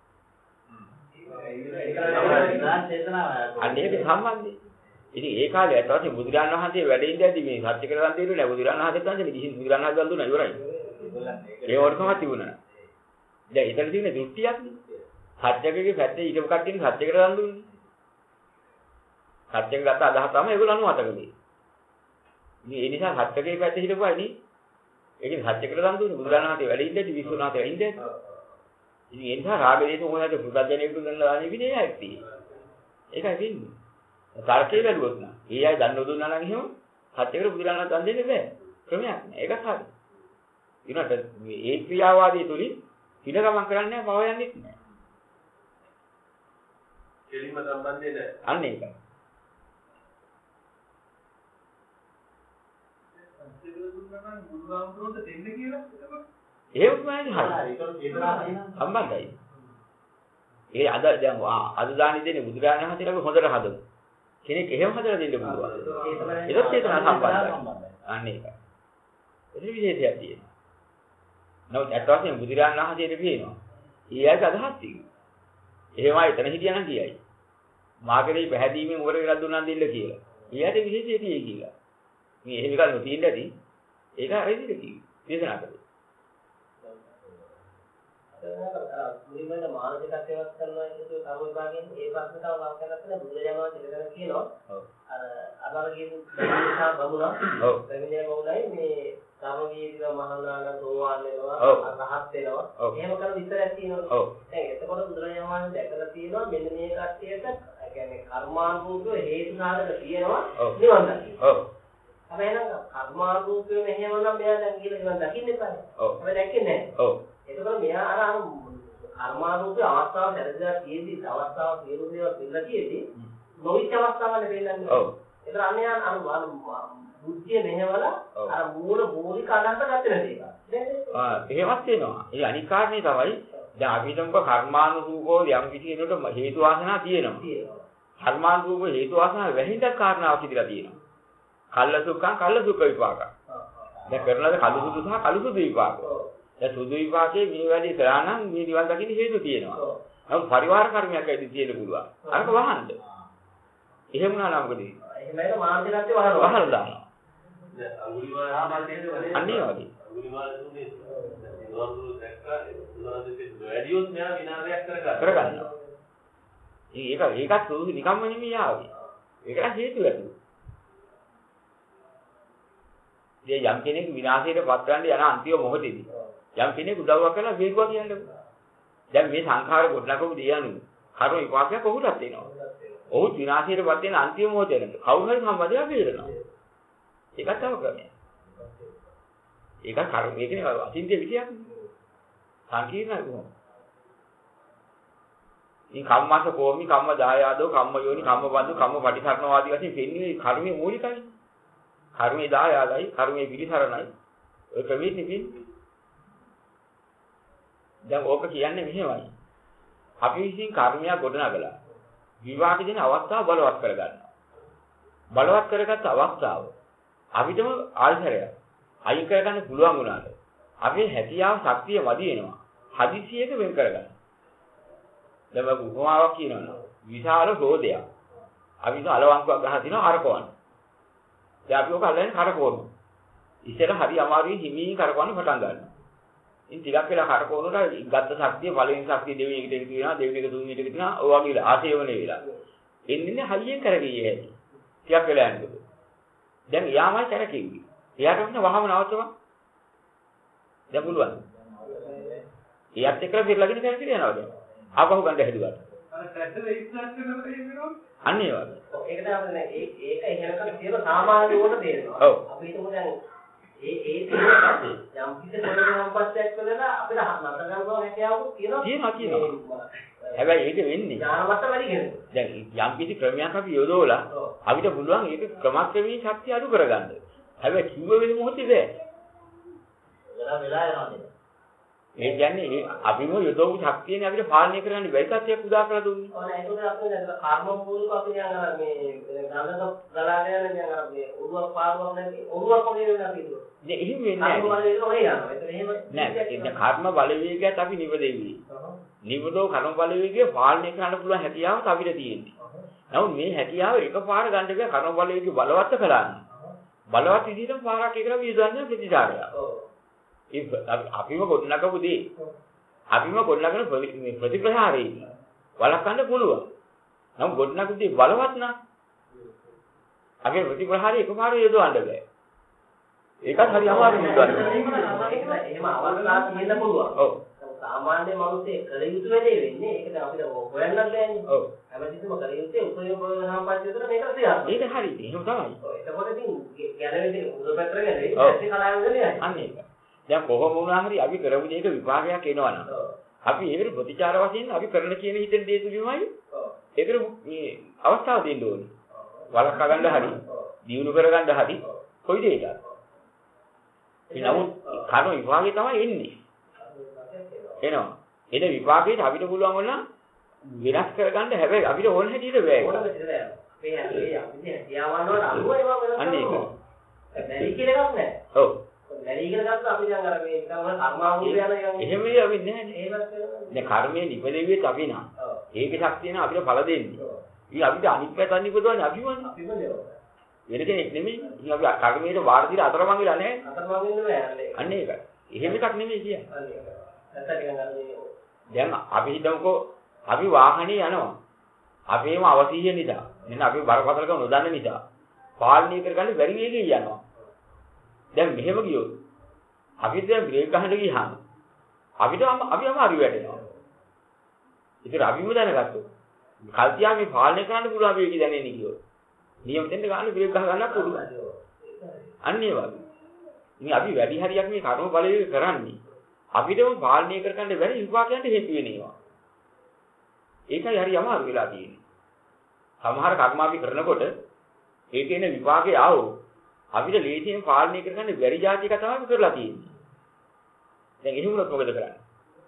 අන්න ඒක සම්බන්ධයි. ඉතින් ඒ කාලේ අත වශයෙන් බුදුරජාණන් වහන්සේ වැඩ ඉඳදී මේ සත්‍ය කියලා දන් දෙන්නේ නැහැ. බුදුරජාණන් වහන්සේ දන් දෙන්නේ කිසි බුදුරජාණන් වහන්සේ දන් දුන්නා ඉවරයි. ඒ වර්තම තිබුණා. දැන් ඊතර තියෙන දෘෂ්ටියක් නේ. සත්‍යකගේ පැත්තේ ඊටම කට්ටියනේ සත්‍යකට දන් දුන්නේ. සත්‍යක ගත්ත අදහස තමයි ඒගොල්ලෝ අනුමත කළේ. ඉතින් ඒ නිසා සත්‍යකේ පැත්තේ හිටපුවා නේ. ඒකෙන් සත්‍යකට දන් දුන්නේ බුදුරජාණන් වහන්සේ වැඩ ඉඳදී විශ්වනාථ වැඩ ඉඳදී. ඉතින් ඒ නිසා රාග දේශ මොහොතේ පුරුද්දජනෙකට දුන්නා දාන්නේ විනයයක් තියෙනවා. ඒකයි වෙන්නේ. තර්කේ බැලුවොත් නම් ඒ අය දන් නොදුන්නා නම් එහෙම සත්‍යකට බුදුරජාණන් දන් දෙන්නේ බෑ. ක්‍රමයක් නෑ. ඒකත් හරි. ඊනට මේ ඒ ක්‍රියාවාදී තුලින් පිනගමන් කරන්නේ පව යන්නේ නැහැ. කෙලින්ම සම්බන්ධේ නැහැ. අන්න ඒකයි. බුදුහාමුදුරුවන්ට දෙන්න කියලා එතකොට එහෙම තමයි හරි. සම්බන්ධයි. ඒ අද දැන් අද දානි දෙන්නේ බුදුරජාණන් වහන්සේලාගේ හොඳට හදමු. කෙනෙක් එහෙම හදලා දෙන්න පුළුවන්. ඒක චේතනා සම්බන්ධයි. අන්න ඒකයි. ඒක විශේෂයක් තියෙනවා. නමුත් අත් වශයෙන් බුදුරජාණන් වහන්සේට කියනවා. ඊයත් අදහස් තියෙනවා. එහෙමයි එතන හිටියනම් කියයි. මාගරේ පැහැදීමෙන් උවර වෙලා දුන්නා දෙන්න කියලා. ඊයට විශේෂය තියෙයි කියලා. මේ එහෙම එකක් නොතියෙන්න ඇති. ඒක හරියට කිව්වේ. දේශනා කළේ. මුලින්ම මානසිකත්වයක් කරනවා කියන කර්ම විභාගයෙන් ඒ ප්‍රශ්නට අවබෝධ කරගන්න බුදුරජාණන් වහන්සේ කියනවා. ඔව්. අර අබර කියන නිසා බමුණා. ඔව්. ප්‍රමිනේ බමුණයි මේ සමගීතිව මහානාග සෝවාන් වෙනවා අරහත් වෙනවා. එහෙම කරන විතරක් තියෙනවා. ඔව්. දැන් එතකොට බුදුරජාණන් වහන්සේ දැකලා තියෙනවා මෙන්න මේ කට්ටියට ඒ කියන්නේ කර්මානුකූලව හේතු සාධක තියෙනවා නිවන් දකින්න. ඔව්. හැබැයි නම් කර්මානුකූලව මෙහෙම නම් මෙයා දැන් කියලා නිවන් දකින්න එපා. ඔව්. හැබැයි දැක්කේ නැහැ. ඔව්. එතකොට මෙයා අර අර කර්මානුකූල අවස්ථාව දැරදලා තියෙද්දි අවස්ථාව සියලු දේවල් පිළිලා තියෙද්දි නොවිච්ච අවස්ථාවල් වෙන්නන්නේ. ඔව්. ඒතර අන්නේ අර බුද්ධිය මෙහෙවලා අර මූල මූලික අදහස ගත්තේ නැති එක. නේද? ආ එහෙමත් වෙනවා. ඒ අනික් කාරණේ තමයි දැන් අපි හිතමුකෝ කර්මානුකූලව යම් කිසි කෙනෙකුට හේතු වාසනා තියෙනවා. කර්මානුරූප හේතු වාසනා වැහිඳ කාරණාවක් ඉදලා තියෙනවා. කල්ල සුඛං කල්ල සුඛ විපාක. දැන් කරන ලද කළු සුදු සහ කළු සුදු විපාක. දැන් සුදු විපාකයේ මේ වැඩි කරා නම් මේ නිවන් දකින්න හේතු තියෙනවා. නමුත් පරිවාර කර්මයක් ඇයිද තියෙන්න පුළුවන්. අරක වහන්න. එහෙම වුණා නම් මොකද? එහෙමයි මානසිකත්වය වහනවා. වහලා දානවා. දැන් අඟුලිමාල ආමාත්‍යයේ වලේ අන්නේ වගේ. අඟුලිමාල දුන්නේ ඉන්වන්තුරු දැක්කා උදාහරණයක් වැඩියොත් මෙයා විනාශයක් කරගන්නවා. කරගන්නවා. ඒක ඒකත් සුදු නිකම්ම නෙමෙයි ආවේ. ඒකට හේතු ඇතුළු. ඒ යම් කෙනෙක් විනාශයට පත් කරන්න යන අන්තිම මොහොතේදී යම් කෙනෙක් උදව්වක් කරලා වේගුවා කියන්නේ. දැන් මේ සංඛාර ගොඩනගපු දියණු කර්ම විපාකයක් ඔහුටත් එනවා. ඔහු විනාශයට පත් වෙන අන්තිම මොහොතේදී කවුරු හරි සම්බන්ධයක් බේරනවා. ඒකත් තව ක්‍රමයක්. ඒක කර්ම මේකනේ අතින්තිය විදියක්. සංකීර්ණයි කොහොමද? මේ කම්මස කෝමි කම්ම දායාදෝ කම්ම යෝනි කම්ම බඳු කම්ම පටිසරණවාදී වශයෙන් පෙන්වන්නේ කර්මයේ මූලිකයි. කර්මයේ දායාදයි කර්මයේ පිළිසරණයි. ඔය ක්‍රමයේ තිබෙන්නේ. දැන් ඕක කියන්නේ මෙහෙමයි. අපි විසින් කර්මයක් ගොඩනගලා විවාහ දෙන අවස්ථාව බලවත් කරගන්නවා. බලවත් කරගත්ත අවස්ථාව අපිටම ආල්තරය අයින් කරගන්න පුළුවන් වුණාට අපේ හැකියාව ශක්තිය වැඩි වෙනවා. හදිසියක වෙන් කරගන්න. දැන් මම උපමාවක් කියනවා. විශාල රෝදයක්. අපි તો අලවංකුවක් ගහලා තිනවා හරකවන්න. දැන් අපි ඔක අල්ලන්නේ කරකවනවා. ඉතින් හරි අමාරුයි හිමින් කරකවන්න පටන් ගන්නවා. ඉතින් ටිකක් වෙලා කරකවනකොට ගත්ත ශක්තිය පළවෙනි ශක්තිය දෙවෙනි එකට එකතු වෙනවා දෙවෙනි එක තුන්වෙනි එකට තියෙනවා ඔය වගේ ආශේවණය වෙලා. එන්නේ හයියෙන් කරගියේ හැටි. ටිකක් වෙලා යනකොට. දැන් යාමයි කරකෙන්නේ. එයාට වුණ වහම නවත්තම. දැන් පුළුවන්. එයාත් එක්කලා පිරලාගෙන කරකිර යනවා දැන්. ආපහු ගන්න හැදුවා. අර ට්‍රැක්ටර් රිස්ටාර්ට් කරනකොට එහෙම අන්න ඒ වගේ. ඒක තමයි දැන් ඒ ඒක එහෙනකම් තියෙන සාමාන්‍ය උවට තේරෙනවා. ඔව්. අපි හිතමු දැන් ඒ ඒ තියෙන යම් කිසි පොළොවේ සම්පස්සයක් කරලා අපිට නතර කරනවා හැකියාවක් තියෙනවා. තියෙනවා තියෙනවා. හැබැයි ඒක වෙන්නේ ඥානවත් වැඩි කෙනෙක්. දැන් යම් කිසි ක්‍රමයක් අපි යොදවලා අපිට පුළුවන් ඒක ක්‍රමක්‍රමී ශක්තිය අඩු කරගන්න. හැබැයි කිව්ව වෙලෙ මොහොතේ බෑ. වෙලා වෙලා යනවා. ඒ කියන්නේ අපිම යොදවපු ශක්තියනේ අපිට පාලනය කරන්න බැරි තත්ත්වයක් උදා කරලා දුන්නේ. ඔන්න ඒකෝද අපි දැන් කර්ම මූලික අපි දැන් අර මේ ගංගක ගලාගෙන යන දැන් අර මේ උරුවක් පාරුවක් නැති උරුවක් වගේ වෙනවා අපි දුර. ඉතින් එහෙම වෙන්නේ නැහැ. කර්ම බලවේග ඔය යනවා. ඒක එහෙම නෑ. ඉතින් කර්ම බලවේගයත් අපි නිවදෙවි. නිවදෝ කර්ම බලවේගය පාලනය කරන්න පුළුවන් හැකියාවක් අපිට තියෙන්නේ. නමුත් මේ හැකියාව එකපාර ගන්න බෑ කර්ම බලවේගය බලවත් කරන්න. බලවත් විදිහටම පාරක් එකලා වියදන්නේ ප්‍රතිචාරය. ඔව්. ඒ අපිම ගොඩනගපු දේ අපිම ගොඩනගන ප්‍රතිප්‍රහාරයේ වළක්වන්න පුළුවන්. නම් ගොඩනගපු දේ බලවත් නම් අපේ ප්‍රතිප්‍රහාරය එකපාරේ යොදවන්න බෑ. ඒකත් හරි අමාරුයි නේද? එහෙම අවස්ථා තියෙන්න පුළුවන්. ඔව්. සාමාන්‍ය මිනිස්සේ කල යුතු වැඩේ වෙන්නේ ඒක දැන් අපිට හොයන්නත් බෑනේ. ඔව්. හැමතිස්සෙම කල යුත්තේ උපයෝග සම්පත් විතර මේක තියන්න. ඒක හරි. එහෙම තමයි. ඔව්. එතකොට ඉතින් ගැලවෙන්නේ උදපැත්තට ගැලවෙන්නේ නැති කලාවෙන් ගන්නේ. අන්න ඒක. දැන් කොහොම වුණා හරි අපි කරමු දෙයක විපාකයක් එනවනම් අපි ඒකට ප්‍රතිචාර වශයෙන් අපි කරන කියන හිතෙන් දේ තුලිමයි ඒකට මේ අවස්ථාව දෙන්න ඕනේ. වලක්වා ගන්න හරි, දියුණු කර ගන්න හරි කොයි දෙයකද? ඒ නමුත් කර්ම විපාකේ තමයි එන්නේ. එනවා. එන විපාකේට අපිට පුළුවන් වුණා වෙනස් කර ගන්න හැබැයි අපිට ඕන හැටියට බෑ. ඕන හැටියට බෑ. මේ හැටි අපි හැකියාවන් වලට අනුව ඒවා වෙනස් කරනවා. අන්න ඒක. බැරි කියලා එකක් නැහැ. ඔව්. බැරි කියලා ගත්තා අපි දැන් අර මේ නිකන් කර්මාවුල යන යන එහෙම වෙන්නේ නැහැ. ඒවත් වෙනවා. දැන් කර්මයේ නිපදෙවියත් අපි නා. ඒකේ ශක්තිය නා අපිට ඵල දෙන්නේ. ඉතින් අපිට අනිත් පැත්තෙන් නිපදවන්නේ අපිමනේ. අපිම දෙනවා. වෙන කෙනෙක් නෙමෙයි. ඉතින් අපි කර්මයේ වාර දිලා අතරමං වෙලා නැහැ. අතරමං වෙන්නේ නැහැ. අන්න ඒක. එහෙම එකක් නෙමෙයි කියන්නේ. අන්න ඒක. නැත්නම් නිකන් අර මේ දැන් අපි හිතමුකෝ අපි වාහනේ යනවා. අපේම අවසිය නිසා. මෙන්න අපි බරපතලකම නොදන්න නිසා. පාලනය කරගන්න බැරි වේගෙන් යනවා. දැන් මෙහෙම ගියොත් අපි දැන් බ්‍රේක් ගහන්න ගියාම අපිට අපි අමාරු වෙටෙනවා. ඉතින් අපිම දැනගත්තොත් කල්තියා මේ පාලනය කරන්න පුළුවන් වේගය දැනෙන්නේ කියොත්. නියමිතෙන් ගන්න බ්‍රේක් ගහ ගන්නත් පුළුවන්. අන්න ඒ වගේ. ඉතින් අපි වැඩි හරියක් මේ කර්ම බලවේග කරන්නේ අපිටම පාලනය කරගන්න බැරි විපාකයන්ට හේතු වෙනවා. ඒකයි හරි අමාරු වෙලා තියෙන්නේ. සමහර කර්ම අපි කරනකොට ඒකේන විපාකේ ආවෝ අපිට ලේසියෙන් පාලනය කරගන්න බැරි જાති කතාවක් කරලා තියෙනවා. දැන් එහෙම වුණොත් මොකද කරන්නේ?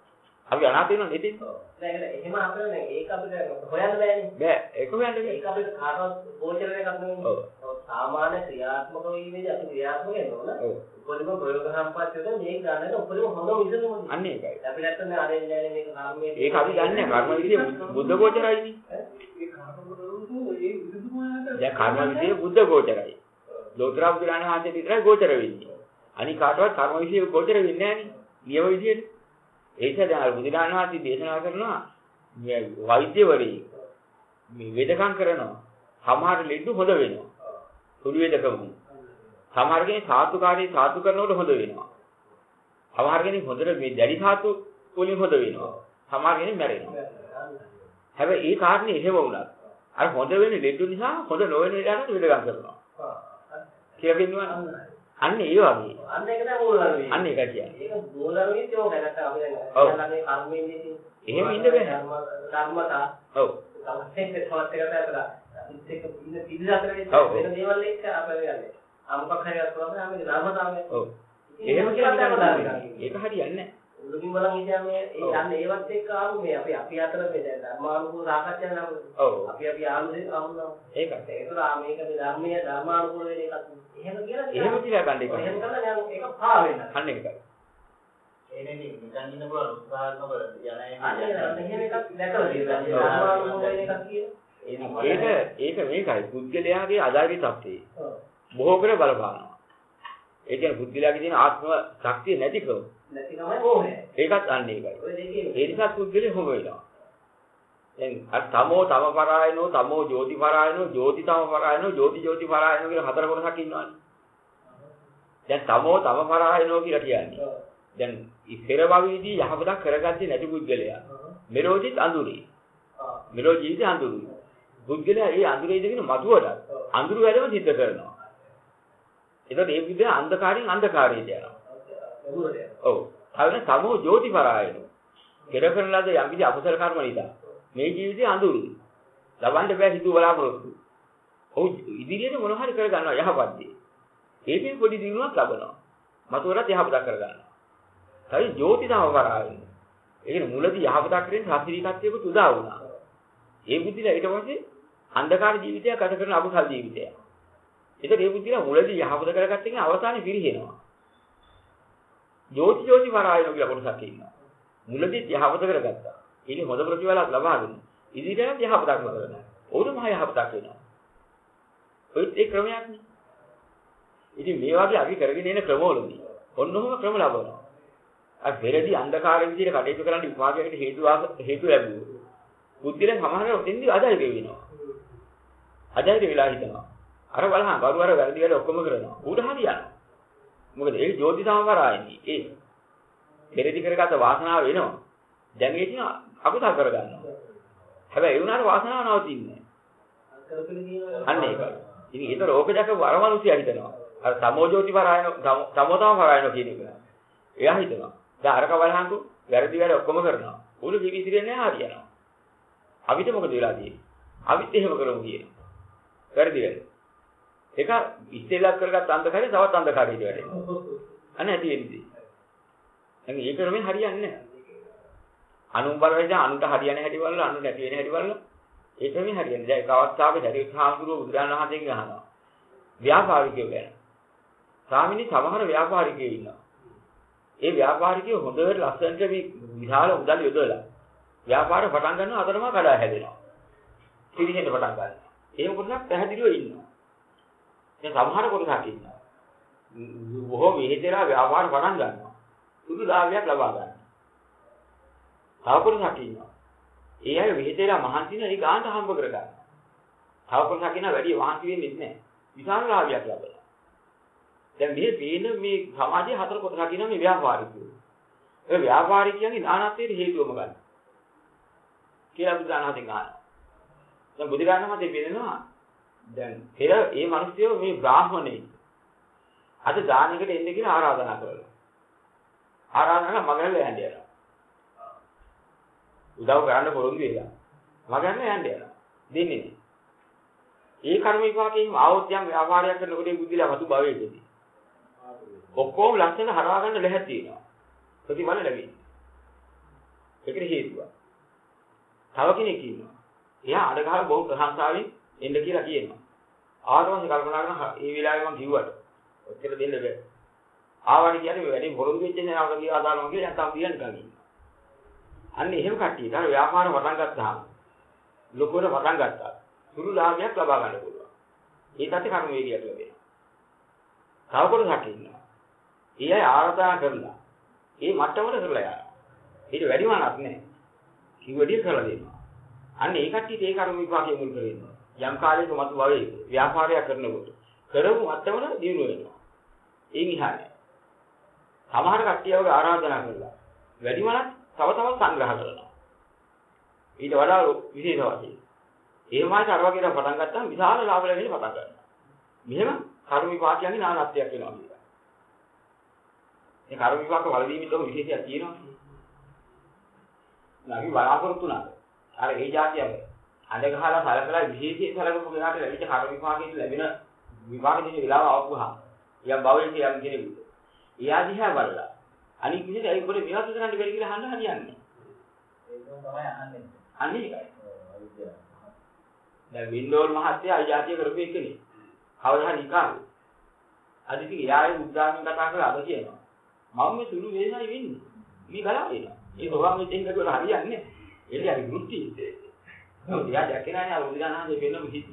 අපි අනාථ වෙනවා නේද? නෑ නෑ එහෙම අපිට නෑ ඒක අපිට හොයන්න බෑනේ. බෑ ඒක හොයන්න බෑ. ඒක අපිට කාටවත් ගෝචර එකක් නෙවෙයි. ඔව්. සාමාන්‍ය ක්‍රියාත්මක වීමේදී අපි ක්‍රියාත්මක වෙනවා නේ. ඔව්. උපරිම ප්‍රයෝග සම්පත්තියද මේක ගන්නට උපරිම හොඳ විසඳුමක්. අන්න ඒකයි. අපි නැත්තම් ආරේ නෑනේ මේක කර්මයේ. ඒක අපි දන්නේ කර්ම විදියේ බුද්ධ ගෝචරයිනේ. ඒ කර්ම ගෝචරය ඒ විසඳුමකට දැන් කර්ම විදියේ බුද්ධ ගෝචරයි. ලෝතර බුදුරණන් වහන්සේ විතරයි ගෝචර වෙන්නේ. අනික කාටවත් කර්ම විදියේ ගෝචර වෙන්නේ නෑනේ. නියම විදියට. ඒක දැන් බුදුරණන් වහන්සේ දේශනා කරනවා මේ වෛද්‍යවරයෙක් මේ වේදකම් කරනවා. සමහර ලෙඩු හොඳ වෙනවා. සුළු වේදකම. සමහර කෙනෙක් සාතුකාරී සාතු කරනකොට හොඳ වෙනවා. සමහර කෙනෙක් හොඳට මේ දැඩි සාතු වලින් හොඳ වෙනවා. සමහර කෙනෙක් මැරෙනවා. හැබැයි ඒ කාරණේ එහෙම වුණත් අර හොඳ වෙන ලෙඩු නිසා හොඳ නොවන ලෙඩට වේදකම් කරනවා. කියලා කියනවා. අන්න ඒ වගේ. අන්න ඒක තමයි මූලධර්මය. අන්න ඒක කියන්නේ. ඒක මූලධර්මයේ තියෙන නැත්නම් අපි දැන් ළඟේ කර්මයේදී එහෙම ඉන්න බෑ. ධර්මතා. ඔව්. තමයි තවත් එකකට ඇතලා. ඒක ඉන්න පිළිසතරේ වෙන දේවල් එක්ක අපේ යන්නේ. අමුකක් හරියට කරනවා නම් ධර්මතාවය. ඔව්. එහෙම කියලා තමයි. ඒක හරියන්නේ නැහැ. උළුකින් බලන් ඉතින් මේ ඒ යන්නේ ඒවත් එක්ක ආවු මේ අපි අපි අතර මේ දැන් ධර්මානුකූල සාකච්ඡා නම්. ඔව්. අපි අපි ආමුදේ ආමුනා. ඒකයි. ඒකට ආ මේක මේ ධර්මීය ධර්මානුකූල වෙන එකක්. එහෙම කියලා එහෙම කියලා ගන්න එක. එහෙම කළා දැන් ඒක පා වෙනවා. අන්න ඒකයි. ඒ නෙමෙයි නිකන් ඉන්න පුළුවන් උත්සාහ නොකර යන එන්නේ. අන්න එහෙම එකක් දැකලා තියෙනවා. ධර්මානුකූල වෙන එකක් කියන. ඒක ඒක මේකයි පුද්ගලයාගේ අදාළී තත්ත්වය. බොහෝ කර බලපානවා. ඒ කියන්නේ පුද්ගලයාගේ තියෙන ආත්ම ශක්තිය නැතිකම. නැතිකමයි මොහේ. ඒකත් අන්න ඒකයි. ඒ නිසා පුද්ගලයා හොම වෙනවා. දැන් අර තමෝ තම පරායනෝ තමෝ ජෝති පරායනෝ ජෝති තම පරායනෝ ජෝති ජෝති පරායනෝ කියලා හතර කොටසක් ඉන්නවානේ. දැන් තමෝ තම පරායනෝ කියලා කියන්නේ. දැන් ඉස්සර භවයේදී යහපතක් කරගත්තේ නැති පුද්ගලයා. මෙලොවදිත් අඳුරේ. මෙලොව ජීවිතේ අඳුරේ. පුද්ගලයා ඒ අඳුරේ ඉඳගෙන මතුවට අඳුරු වැඩම සිද්ධ කරනවා. ඒකට මේ විදිහ අන්ධකාරයෙන් අන්ධකාරයට යනවා. ඔව්. තවන තමෝ ජෝති පරායනෝ. කෙර කරන ලද යම් කිසි අකුසල කර්ම නිසා මේ ජීවිතේ අඳුරුයි. ලබන්න බෑ හිතුව බලාපොරොත්තු. ඔව් ඉදිරියට මොන හරි කර ගන්නවා යහපත් දේ. ඒකෙන් පොඩි දිනුවක් ලබනවා. මතුවරත් යහපතක් කර ගන්නවා. හරි ජෝති තම පරායනෝ. ඒ කියන්නේ මුලදී යහපතක් කරගෙන ශාස්ත්‍රීයත්වයක උදා වුණා. ඒ බුද්ධිලා ඊට පස්සේ අන්ධකාර ජීවිතයක් ගත කරන අකුසල් ජීවිතයක්. ඒතර ඒ බුද්ධිලා මුලදී යහපත කරගත්ත එකේ අවසානයේ පිරිහෙනවා. ජෝති ජෝති පරායනෝ කියලා කොටසක් ඉන්නවා. මුලදී යහපත කරගත්තා. ඉතින් හොඳ ප්‍රතිඵලයක් ලබාගෙන ඉදිරියට යහපතක් කරනවා. ඕනම යහපතක් වෙනවා. ඔයත් ඒ ක්‍රමයක් නේ. ඉතින් මේ වගේ අපි කරගෙන එන ක්‍රමවලදී ඔන්නෝම ක්‍රම ලබනවා. අර පෙරදී අන්ධකාර විදිහට කටයුතු කරන්න විපාකයකට හේතු හේතු ලැබුවා. බුද්ධියෙන් සමහරව ඔතෙන්දී අදාළ වෙනවා. අදාළ වෙලා හිටනවා. අර බලහන් බරු අර වැරදි වැඩ ඔක්කොම කරනවා. ඌට හරියනවා. මොකද ඒ ජෝති සමවරායනි. ඒ පෙරදී කරගත්ත වාසනාව වෙනවා. දැන් ඒක අකුසල් කරගන්නවා. හැබැයි ඒ උනාට වාසනාව නවතින්නේ නැහැ. අන්න ඒකයි. ඉතින් ඒතර ඕක දැක වරමනුසියා හිතනවා. අර සමෝජෝති පරායන සමෝතම පරායන කියන එක. එයා හිතනවා. දැන් අරක බලහන්කෝ වැරදි වැඩ ඔක්කොම කරනවා. ඌට ජීවිතේ නැහැ හරියනවා. අපිට මොකද වෙලා තියෙන්නේ? අපිත් එහෙම කරමු කියන්නේ. වැරදි වැඩ. ඒක ඉස්සෙල්ලා කරගත්ත අන්ධකාරය තවත් අන්ධකාරයකට වැටෙනවා. අනේ ඇති වෙන්නේ. දැන් ඒ ක්‍රමේ හරියන්නේ නැහැ. අනුන් බලවේද අනුන්ට හරියන්නේ හැටි බලලා අනුන් නැති වෙන හැටි බලලා ඒ ක්‍රමේ හරියන්නේ. දැන් ඒක අවස්ථාවේ දැරිය සාහඳුරුව බුදුරජාණන් වහන්සේගෙන් අහනවා. ව්‍යාපාරිකයෝ ගැන. ස්වාමිනී සමහර ව්‍යාපාරිකයෝ ඉන්නවා. ඒ ව්‍යාපාරිකයෝ හොඳට ලස්සනට මේ විශාල මුදල් යොදවලා ව්‍යාපාර පටන් ගන්නවා අතරම කඩා හැදෙනවා. පිළිහෙන්න පටන් ගන්නවා. එහෙම කොටසක් පැහැදිලිව ඉන්නවා. දැන් සමහර කොටසක් ඉන්නවා. බොහෝ විහිදෙලා ව්‍යාපාර පටන් ගන්නවා. සුදු ලාභයක් ලබා ගන්නවා. තව කොටසක් ඉන්නවා. ඒ අය විහිදෙලා මහන්සි වෙන ඒ ගානට හම්බ කර ගන්නවා. තව කොටසක් ඉන්නවා වැඩි මහන්සි වෙන්නේ නැහැ. විශාල ලාභයක් ලබනවා. දැන් මේ පේන මේ සමාජයේ හතර කොටසක් ඉන්නවා මේ ව්‍යාපාරිකයෝ. ඒ ව්‍යාපාරිකයන්ගේ නානත්වයට හේතුව මොකක්ද? කියලා බුදුරජාණන් වහන්සේ අහනවා. දැන් බුදුරජාණන් වහන්සේ කියනවා දැන් පෙර මේ මිනිස්සුયો මේ බ්‍රාහ්මණේ අද දානයකට එන්න කියලා ආරාධනා කරලා. ආරාධනා කරලා මගහැරලා යන්න යනවා. උදව් කරන්න පොරොන්දු වෙලා. මගහැරලා යන්න යනවා. දෙන්නේ නැහැ. ඒ කර්ම විපාකයෙන් ආවොත් යම් ව්‍යාපාරයක් කරනකොට මේ බුද්ධිලා වතු භවයේදී. ඔක්කොම ලක්ෂණ හරවා ගන්න ලැහැත් තියෙනවා. ප්‍රතිඵල ලැබෙන්නේ. ඒකට හේතුව. තව කෙනෙක් ඉන්නවා. එයා අඩගහලා බොහොම ප්‍රශංසාවෙන් එන්න කියලා කියනවා. ආවම කල්පනා කරන මේ වෙලාවේ මම කිව්වට ඔච්චර දෙන්න බෑ. ආවනේ කියන්නේ මේ වැඩේ බොරොන්දු වෙච්ච නිසා අපිට කියලා දානවා කියලා නැත්නම් කියන්න ගන්නේ. අන්න එහෙම කට්ටිය. ඊට ව්‍යාපාර පටන් ගත්තාම ලොකුවට පටන් ගත්තා. සුළු ලාභයක් ලබා ගන්න පුළුවන්. ඒකට කර්ම වේගයක් ලැබෙනවා. තව කොටසක් ඉන්නවා. ඒ අය ආරාධනා කරලා ඒ මට්ටමට කරලා යනවා. ඊට වැඩි වණක් නැහැ. කිව්වඩිය කරලා දෙනවා. අන්න ඒ කට්ටියට ඒ කර්ම විපාකයේ මුල් කරගෙන යම් කාලයක මතු භවයේ ව්‍යාපාරයක් කරනකොට කරපු මට්ටමට දියුණු වෙනවා. ඒ නිහානේ. සමහර කට්ටියව ආරාධනා කරලා වැඩි වණක් තව තවත් සංග්‍රහ කරනවා. ඊට වඩා විශේෂ වශයෙන්. එහෙමයි අර වගේ දා පටන් ගත්තාම විශාල ලාභ ලැබෙන්න පටන් ගන්නවා. මෙහෙම කර්ම විපාකයන්ගේ නානත්වයක් වෙනවා කියලා. මේ කර්ම විපාක වලදීමිට ඔය විශේෂයක් තියෙනවා. අපි බලාපොරොත්තු නැත. අර ඒ જાතියම අඳ ගහලා සලකලා විශේෂයෙන් සලකපු කෙනාට ලැබිච්ච කර්ම විපාකයෙන් ලැබෙන විපාක දෙන වෙලාව આવුවා. යම් බවෙන් යම් කෙනෙකුට. එයා දිහා බලලා අනිත් විදිහට ඒ පොඩි විනාශ කරන්න බැරි කියලා අහන්න හරියන්නේ. ඒක තමයි අහන්නේ. අනේ ඒකයි. දැන් වින්ඩෝල් මහත්තයා ඒ જાතිය කරපු එකනේ. කවදා හරි කාලේ. අද ඉතින් එයාගේ බුද්ධාගම කතා කරලා අද කියනවා. මම මේ සුළු වේදනයි වෙන්නේ. මේ ගලා වෙනවා. ඒ ගොවන් මෙතෙන් කරලා හරියන්නේ නැහැ. ඒක හරි වෘත්ති. ඔව් එයා දැක්කේ නැහැ අර උදාහරණයක් දෙන්න හිටි.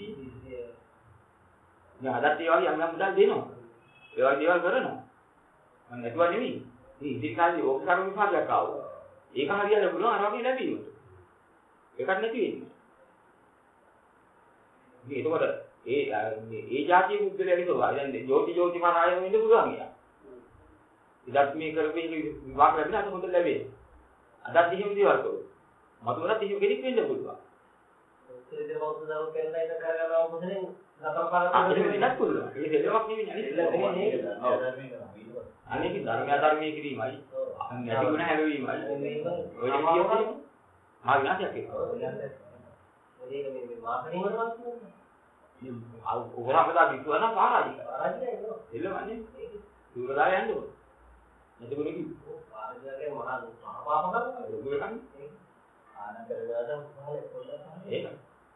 දැන් අදත් ඒ වගේ යම් යම් මුදල් දෙනවා. ඒ වගේ දේවල් කරනවා. මම නැතුව නෙමෙයි. මේ ඉතින් කාලේ ඕක කර්ම විපාකයක් ආවා. ඒක හරියන්න පුළුවන් අර වගේ ලැබීමට. ඒකත් නැති වෙන්නේ. මේ එතකොට ඒ ඒ જાතිය මුද්දලේ විතර දැන් ජෝති ජෝති මානායම වෙන්න පුළුවන් යා. ඉදත් මේ කරපේ විවාහ කරගෙන අද හොඳ ලැබේ. අදත් එහෙම දේවල් කරනවා. මතුවරත් එහෙම කෙනෙක් වෙන්න පුළුවන්. ඒ විදිහට බෞද්ධ දවස් කියලා ඉන්න කරගන්නවා මොකදනේ ගතම් පාරක් ඒක වෙනත් පුළුවන්. ඒක දෙලවක් නෙවෙයි අනිත් අනිත් ධර්මය ධර්මයේ කිරීමයි. නැති ගුණ හැරවීමයි. ඔය කියන්නේ මා විනාශයක් වෙනවා. ඒක මේ මේ මාර්කටිං වලවත් නෙවෙයි. අව උගරමදා විශ්වන පාරාදීක. පාරාදීක එනවා. එළවන්නේ. දුරදා යන්න ඕන. නැති ගුණ කිව්ව. පාරාදීකේ මහා පාප කරනවා. ඒක කන්නේ. ආනන්ද කරගන්න මොහොතේ පොඩ්ඩක්. ඒක.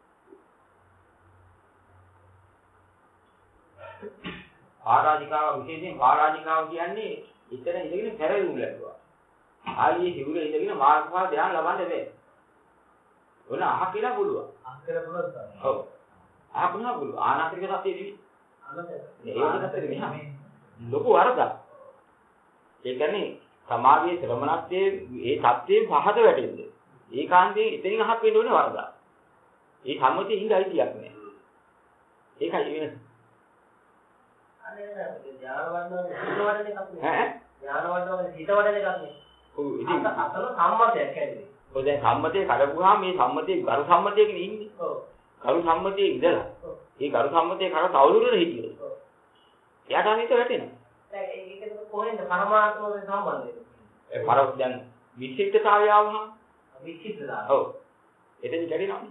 පාරාදීකාව විශේෂයෙන් පාරාදීකාව කියන්නේ ඉතන ඉඳගෙන පෙරළුම් ලැබුවා. ආයේ හිවුල ඉඳගෙන මාර්ගඵල ධ්‍යාන ලබන්න බැහැ. ඔන්න අහ කියලා පුළුවන්. අහ කියලා පුළුවන් තමයි. ඔව්. අහ පුණා පුළුවන්. ආනාත්‍රික සත්‍යය දිවි. අනන්ත. ඒක සත්‍යෙ මෙහා. ලොකු වරදක්. ඒ කියන්නේ සමාගයේ ශ්‍රමණත්වයේ ඒ தත්ත්වයෙන් පහත වැටෙන්නේ. ඒකාන්තයෙන් එතනින් අහක් වෙන්න ඕනේ වරදක්. ඒ සම්මතිය හිඳ අයිතියක් නෑ. ඒකයි වෙනස. අනේ නේද ඥාන වඩන හිත වඩන එකක් නේ. ඈ? ඥාන වඩන හිත වඩන එකක් නේ. ඔව් ඉතින් අතන සම්මතයක් ඇන්නේ. ඔය දැන් සම්මතයේ කඩපුවාම මේ සම්මතයේ ගරු සම්මතයකින් ඉන්නේ. ඔව්. ගරු සම්මතයේ ඉඳලා. ඒ ගරු සම්මතයේ කර තවදුරට හිටියොත්. ඔව්. එයාට අනිත වැටෙනවා. දැන් ඒකෙන් කොහෙන්ද පරමාර්ථවල සම්බන්ධය? ඒ පර දැන් විචිත්තතාවය ආවම විචිත්තතාවය. ඔව්. එතෙන් කැඩෙනවනේ.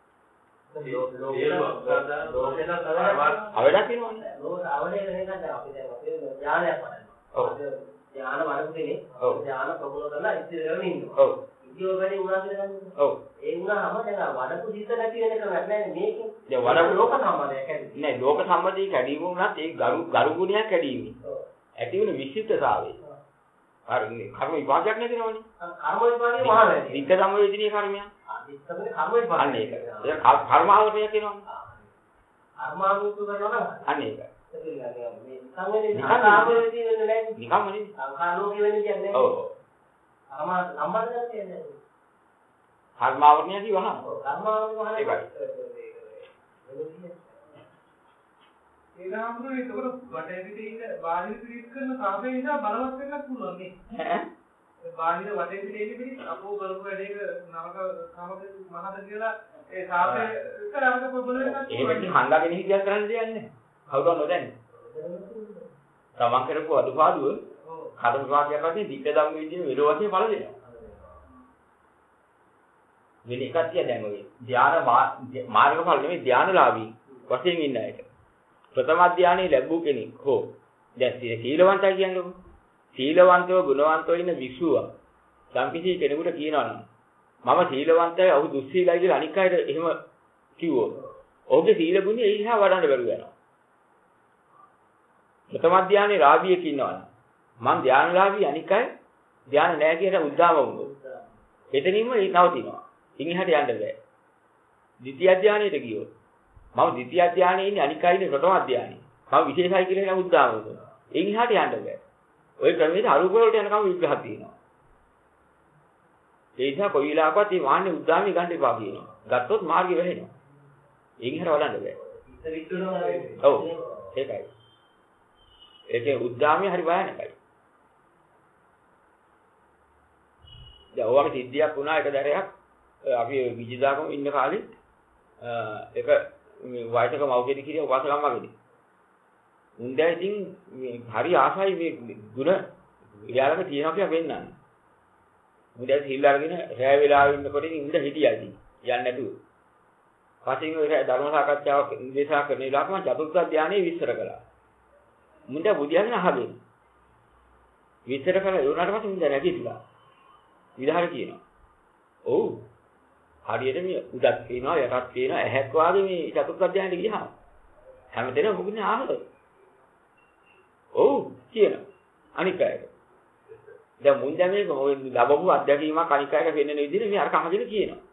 අවඩක් වෙනවනේ. ලෝක අවඩේ වෙනකන් අපි දැන් අපි ඥානයක් වඩනවා. ඔව්. ඥාන වඩපු කෙනෙක් ඥාන ප්‍රබෝධ කරලා ඉතිරිවම ඉන්නවා. ඔව්. ඉතිෝ වැඩි උනා කියලා ගන්න. ඔව්. ඒ වුණාම දැන් වඩපු හිත නැති වෙන එක නැහැ මේකෙන්. දැන් වඩපු ලෝක සම්බන්ධයක් ඇති. නෑ ලෝක සම්බන්ධී කැඩීම වුණත් ඒ ගරු ගරු ගුණයක් කැඩීම. ඔව්. ඇති වෙන විචිත්තතාවය. හරි කර්ම විපාකයක් නැතිනවනේ. කර්ම විපාකේ මහා වැඩි. විත්ත සම්වේදනීය කර්මයක්. විත්තනේ කර්ම විපාක. අන්න ඒක. ඒක කර්මාවරණයක් වෙනවනේ. කර්මානුතු කරනවා නම් අන්න ඒක. මේ සංවේදී සංකාරෝදී වෙන්නේ නැහැ. නිකම්ම නෙමෙයි. සංකාරෝදී වෙන්නේ කියන්නේ. ඔව්. කර්ම සම්බන්ධයක් තියෙන්නේ. කර්මාවරණය කිව්වහම. ඔව් කර්මාවරණය වහලා ඒකයි. ඒ නාමනේ ඒකට වටේ පිටේ ඉන්න බාහිර පිළිස් කරන කාමේ නිසා බලවත් වෙන්නත් පුළුවන් නේ. ඈ? බාහිර වටේ පිටේ ඉන්න පිළිස් අපෝ කරපු වැඩේක නරක කාමක මහද කියලා ඒ කාමේ කරවක ප්‍රබල වෙනවා. ඒ වෙන්නේ හංගාගෙන හිටියක් කරන්න දෙයක් නැහැ. කවුරුත් නොදන්නේ. තමන් කරපු අදුපාදුව කර්ම විපාකයක් වශයෙන් දික්ක ධම්ම විදිහේ මෙලොව වශයෙන් ඵල දෙනවා. වෙන එකක් තියා දැන් ඔය ධානා මාර්ගඵල නෙමෙයි ධානලාභී වශයෙන් ඉන්න අයට. ප්‍රථම ධානයේ ලැබූ කෙනෙක් හෝ දැන් සීලවන්තයි කියන්නේ සීලවන්තව ගුණවන්තව ඉන්න විසුව යම්කිසි කෙනෙකුට කියනවා නම් මම සීලවන්තයි ඔහු දුස්සීලයි කියලා අනික් අයට එහෙම කිව්වොත් ඔහුගේ සීල ගුණය ඒ දිහා වඩන්න බැරුව යනවා. ප්‍රථම ධානයේ රාගියෙක් ඉන්නවනේ. මං ධානලාභී අනික් අය ධාන නැහැ කියලා උද්දාම වුණොත්. එතනින්ම නවතිනවා. ඉන් එහාට යන්න බෑ. ද්විතිය ධානයට ගියොත් මම ද්විතිය ධානයේ ඉන්නේ අනික් අය ඉන්නේ ප්‍රථම ධානයේ. මම විශේෂයි කියලා නෑ උද්දාම වුණා. ඉන් එහාට යන්න බෑ. ওই ක්‍රමයේ අරූප වලට යනකම් විග්‍රහ තියෙනවා. ඒ නිසා කොයි වෙලාවකවත් මේ වාන්නේ උද්දාමي ගන්න එපා කියනවා. ගත්තොත් මාර්ගය වැහෙනවා. ඉන් එහාට වලන්න බෑ. ඔව් ඒකයි. ඒකේ උද්දාමي හරි භයානකයි. දැන් ඔයගේ සිද්ධියක් වුණා එක දරයක් අපි විජිදාකම ඉන්න කාලේ එක මේ වයසක මව්ගෙඩි කිරිය උපාසකම්ම වගේ. උන් දැන් ඉතින් මේ හරි ආසයි මේ ගුණ එයාලට තියෙනවා කියලා වෙන්නන්නේ. උන් දැන් හිල් අරගෙන රැය වෙලාවෙ ඉන්නකොට ඉඳ හිටියා ඉතින් යන්නේ නැතුව. පස්සේ ඔය ධර්ම සාකච්ඡාවක් දේශනා කරන වෙලාවක මම චතුර්ථ ධානයේ විස්තර කළා. මුන්ට බුදියාගෙන අහගෙන. විස්තර කළා ඒ උනාට පස්සේ මුන්ට නැගිටලා. විදහාර කියනවා. ඔව්. හරියට මේ උඩක් තියෙනවා යටත් තියෙනවා ඇහැක් වාගේ මේ චතුර්ථ ධානයේ ගියාම හැමදේම මොකද ආහල. ඔව් කියනවා. අනික් අයට. දැන් මුන් දැන් මේක ඔය ලැබපු අත්දැකීමක් අනික් අයට වෙන්න විදිහට මේ අර කමගෙන කියනවා.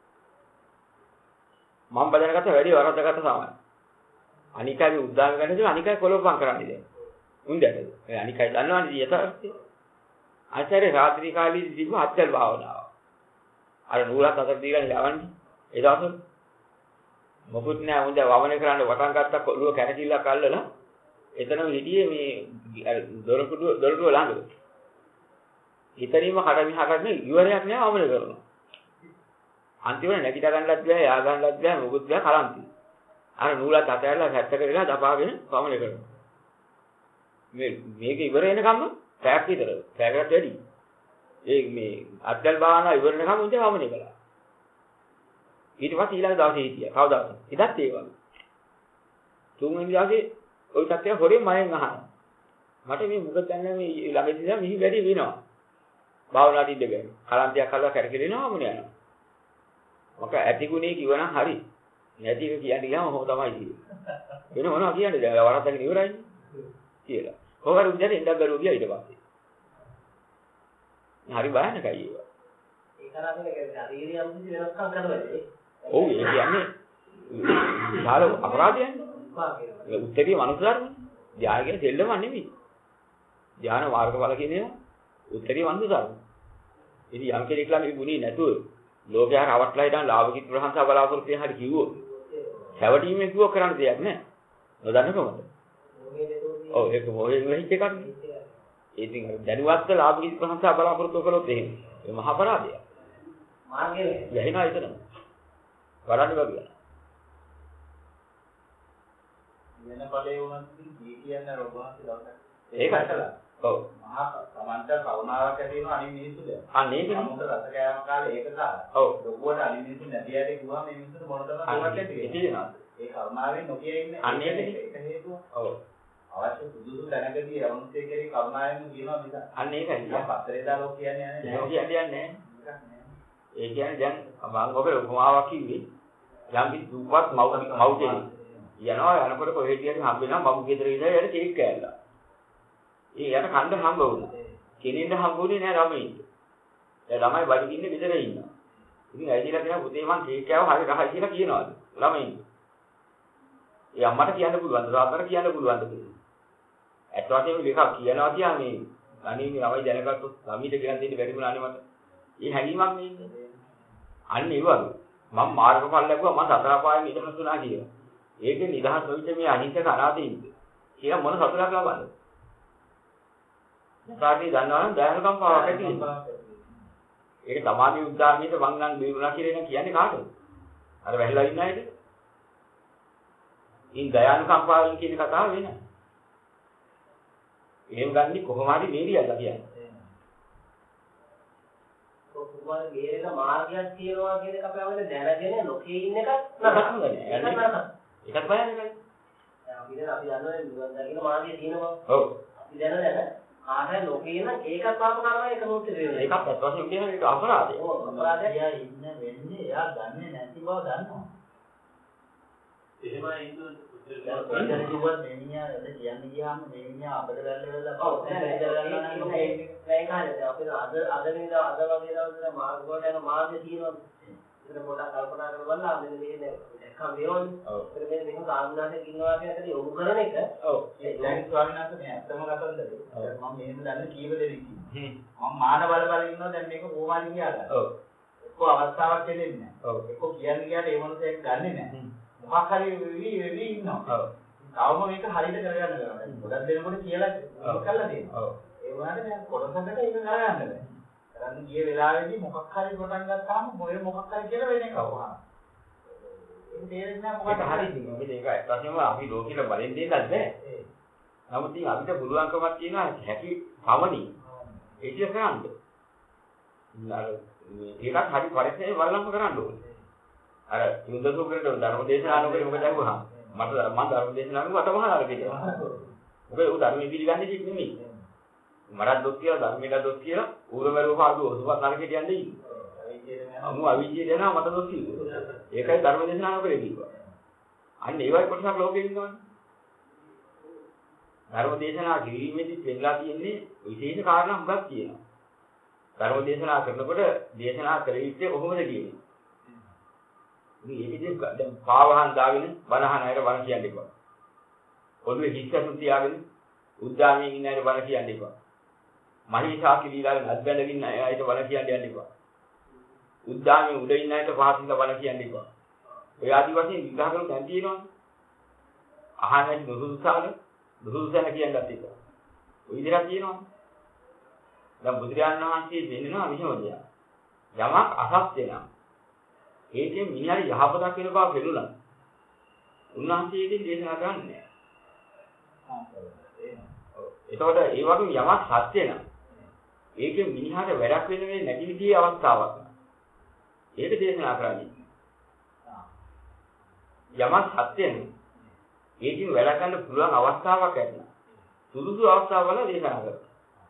මම බදනකට වැඩි වරද්දාගත්ත සාමාන්‍ය. අනික් අයගේ උද්දාම ගන්න දේ අනික් අය කොලොප්පම් කරන්නේ දැන්. උන් දැකද? ඒ අනික් අය දන්නවනේ යථාර්ථය. ආචාර්ය රාත්‍රී කාලේදී තිබ්බ අත්‍යල් භාවනාව. අර නූලක් අතට දීලා යවන්නේ. ඒ දවස්වල මොකුත් නෑ උන් දැන් වමනේ කරන්න වටන් ගත්ත කොළුව කැරකිල්ලක් අල්ලලා එතනම හිටියේ මේ අර දොරටුව දොරටුව ළඟ. හිතරීම කඩ විහකට නේ ඉවරයක් නෑ වමනේ කරනවා. අන්තිමට නැගිට ගන්නවත් බෑ යා ගන්නවත් බෑ මොකුත් බෑ කලන්ති. අර නූලත් අතහැරලා පැත්තකට වෙලා දපාගෙන වමනේ කරනවා. මේ මේක ඉවර වෙනකම්ම පැයක් විතර පැයකට වැඩි. ඒ මේ අත්දල් භාවනා ඉවර වෙනකම් උන්ට වමනේ කළා. ඊට පස්සේ ඊළඟ දවසේ හිටියා. කවදාද? ඉදත් ඒ වගේ. තුන්වෙනි දවසේ ওই සත්‍යය හොරෙන් මයෙන් අහනවා. මට මේ මොකද දන්නේ මේ ළඟදී මිහි වැඩි වෙනවා. භාවනාවට ඉඳගෙන. කලන්තියක් අල්ලලා කරකිරිනවා වමනේ යනවා. මොක ඇතිගුණේ කිව්වනම් හරි. නැති එක කියන්නේ ගියාම ඔහොම තමයි කියන්නේ. වෙන මොනවා කියන්නේ දැන් වරද්දගෙන ඉවරයිනේ කියලා. කොහොමද උදේට ඉඳන් බැලුවා ගියා ඊට පස්සේ. හරි භයානකයි ඒක. ඒක තරමින් ඒක ශාරීරික යම් කිසි වෙනස්කම් කරනවානේ. ඔව් ඒ කියන්නේ සාල අපරාධයන්නේ. ඒ උත්තරීය මනුස්ස ධර්මනේ. ධ්‍යාන කියන්නේ දෙල්ලම නෙමෙයි. ධ්‍යාන මාර්ගඵල කියන්නේ උත්තරීය මනුස්ස ධර්ම. ඉතින් යම් කෙනෙක් ළඟ මේ ගුණී නැතුව ලෝකයට අවට්ටලා හිටන් ලාභකිත ප්‍රශංසා බලාපොරොත්තු වෙන හැටි කිව්වොත් හැවටීමේ කිව්ව කරන්න දෙයක් නැහැ. නොදන්නකමද? ඔව් ඒක මොහේ වෙහිච්ච එකක් නේ. ඉතින් දැනුවත්ව ලාභකිත ප්‍රශංසා බලාපොරොත්තු කළොත් එහෙම ඒ මහා අපරාධයක්. මාර්ගයේ යහිනා එතනම. වරන්න බෑ. වෙන ඵලයේ වුණත් දී කියන්නේ රෝගාසි දවසක්. ඒකයි. ඔව්. මහා සමන්ත කරුණාවක් ඇති වෙනවා අනිත් මිනිස්සු දැන්. අන්න ඒකනේ. මොකද රස කෑම කාලේ ඒක කාලා. ඔව්. රෝගුවට අනිත් මිනිස්සු නැති යටේ ගුවා මේ මිනිස්සුන්ට මොන තරම් රෝගයක් ඇති වෙනවද? ඒ කරුණාවෙන් නොකිය ඉන්නේ. අන්න ඒකනේ. ඒක හේතුව. ඔව්. අවශ්‍ය සුදුසු තැනකදී යවුන්සේ කෙරේ කරුණාවෙන් කියනවා මිස. අන්න ඒකයි. මම පතරේ දාලා කියන්නේ නැහැ. ඒක කියන්නේ නැහැ. ඒ කියන්නේ දැන් මම ඔබේ උපමාවක් කිව්වේ යම් කිසි දුප්පත් මව් මව් කෙනෙක් යනවා යනකොට කොහෙද කියන්නේ හම්බ වෙනවා මව් ගෙදර ඉඳලා යට කේක් කෑල්ලා. ඒ යට කන්න හම්බ වුණා. කෙනෙන්ද හම්බුනේ නෑ ළමයින්ට. ඒ ළමයි බඩගින්නේ විතර ඉන්නවා. ඉතින් ඇයිදලා කියන පුතේ මං කේක් කෑව හරි රහයි කියලා කියනවාද ළමයින්ට. ඒ අම්මට කියන්න පුළුවන්ද තාත්තට කියන්න පුළුවන්ද කියලා. ඇත්ත වශයෙන්ම මේක කියනවා කියන්නේ අනේ මේ ළමයි දැනගත්තොත් ළමයිට කියන්න දෙන්න බැරි වුණානේ මට. ඒ හැඟීමක් නේ ඉන්නේ. අන්න ඒ වගේ මම මාර්ගඵල ලැබුවා මම සතර පායෙන් නිදහස් වුණා කියලා. ඒකේ නිදහස් වෙච්ච මේ අහිංසක අනාථයින්ද කියලා මොන සතුටක් ලබන්නේ? යථාර්ථය දන්නවා නම් දයනකම් පාවක් ඇති වෙනවා. ඒක තමාගේ උද්දාමයට මං නම් බේරුණා කියලා කියන්නේ කාටද? අර වැහිලා ඉන්න අයද? ඉන් දයානුකම් පාවෙන් කියන කතාව වෙන. එහෙම ගන්නේ කොහොම හරි මේරියල්ලා කියන්නේ. කොහොමද ගේරේක මාර්ගයක් තියනවා කියන එක අපි අවුල දැනගෙන නොකේ ඉන්න එකක් නෑ. ඒකත් බයන්නේ. අපි දැන් අපි දන්නවනේ නිවන් දකින්න මාර්ගය තියෙනවා. ඔව්. අපි දැන දැන ආහේ ලෝකේ නම් ඒකත් පාප කරනවා ඒක නෝත් වෙන්නේ. ඒකත් ඇත්ත වශයෙන්ම කියන එක අපරාධය. ඔව් අපරාධය. එයා ඉන්න වෙන්නේ එයා දන්නේ නැති බව දන්නවා. එහෙමයි ඉන්න කොහෙන්ද කිව්වත් මේ මිනිහා එද කියන්නේ ගියාම මේ මිනිහා අපිට වැල්ල වෙලා ඔව් ඒක ගන්නවා නම් ඒක අපිට අද අද නේද අද වගේ දවසට මාර්ග වලට යන මාර්ගය තියෙනවා. ඒක පොඩ්ඩක් කල්පනා කරලා බලන්න මෙන්න මේ දැක්කම වේවනේ. ඔව්. ඒක මෙන්න මෙහෙම සාමාන්‍යයෙන් ඉන්නවා කියන්නේ යොමු කරන එක. ඔව්. ඒ දැන් ස්වාමීන් වහන්සේ මේ ඇත්තම කතන්දරේ. මම මෙහෙම දන්නේ කීව දෙනෙක් ඉන්නේ. මම මාන බල බල ඉන්නවා දැන් මේක කොහොමද කියලා. ඔව්. එක්ක අවස්ථාවක් දෙන්නේ නැහැ. ඔව්. එක්ක කියන්නේ ගියාට ඒ මොනසෙක් ගන්නෙ නැහැ. මොකක් හරි වෙවි වෙවි ඉන්නවා. ඔව්. තවම මේක හරියට කරගන්න බෑ. ගොඩක් දෙනකොට කියලා ඒක කරලා දෙනවා. ඔව්. ඒ වුණාට දැන් කොටසකට ඒක කරගන්න බෑ. කරන්න ගිය වෙලාවේදී මොකක් හරි පටන් ගත්තාම මොය මොකක් හරි කියලා වෙන එකක් වහනවා. ඒක තේරෙන්නේ නැහැ මොකක්ද හරිද කියලා. මේක ඒක ඇත්තටම අපි ලෝකෙට බලෙන් දෙන්නත් බෑ. නමුත් ඉතින් අපිට පුළුවන්කමක් තියෙනවා හැකි පමණින් ඒක කරන්න. අර මේකත් හරි පරිස්සමෙන් වළංගු කරන්න ඕනේ. අර යුද්ධසෝකරට ධර්ම දේශනා නොකරේ මොකද ඇහුවා? මට මම ධර්ම දේශනා කරුවා මට මහානාර කියලා. මොකද ඌ ධර්ම පිළිගන්නේ කිව්වේ නෙමෙයි. මරක් දොස් කියලා ධර්මයට දොස් කියලා ඌරවරු පාඩු ඔසුපත් නරකයට යන්නේ ඉන්නේ. අමු අවිජ්ජේ දෙනවා මට දොස් කිව්වා. ඒකයි ධර්ම දේශනා නොකරේ කිව්වා. අන්න ඒ වගේ කොටසක් ලෝකෙ ඉන්නවනේ. ධර්ම දේශනා කිරීමේදී වෙලා තියෙන්නේ විශේෂ කාරණා හුඟක් තියෙනවා. ධර්ම දේශනා කරනකොට දේශනා කර යුත්තේ කොහොමද කියන්නේ? මේකදී දැන් පාවහන් දාගෙන බණහන අයට බණ කියන්න එපා. පොදුවේ හිස්සසුන් තියාගෙන උද්දාමයෙන් ඉන්න අයට බණ කියන්න එපා. මහීසාකි දීලාගෙන අත්බැඳගෙන ඉන්න අයට බණ කියන්න යන්න එපා. උද්දාමයෙන් උඩ ඉන්න අයට පහසින්ද බණ කියන්න එපා. ඔය ආදි වශයෙන් විග්‍රහ කරලා දැන් තියෙනවනේ. අහන්නේ නුසුසාල නුසුසන කියන්නත් එපා. ඔය විදිහට තියෙනවනේ. දැන් බුදුරජාණන් වහන්සේ දෙන්නවා මෙහෙම දෙයක්. යමක් අසත්‍ය නම් ඒකෙන් මිනිහට යහපතක් වෙන බව පෙළුණා. උන්වහන්සේ ඒකෙන් දේශනා කරන්නේ නැහැ. එතකොට ඒ වගේ යමක් සත්‍ය නම් ඒකෙන් මිනිහට වැඩක් වෙන වෙන්නේ නැති විදිහේ අවස්ථාවක්. ඒක දේශනා කරන්නේ. යමක් සත්‍ය නම් ඒකෙන් වැඩ ගන්න පුළුවන් අවස්ථාවක් ඇතිනම් සුදුසු අවස්ථාවල දේශනා කරනවා.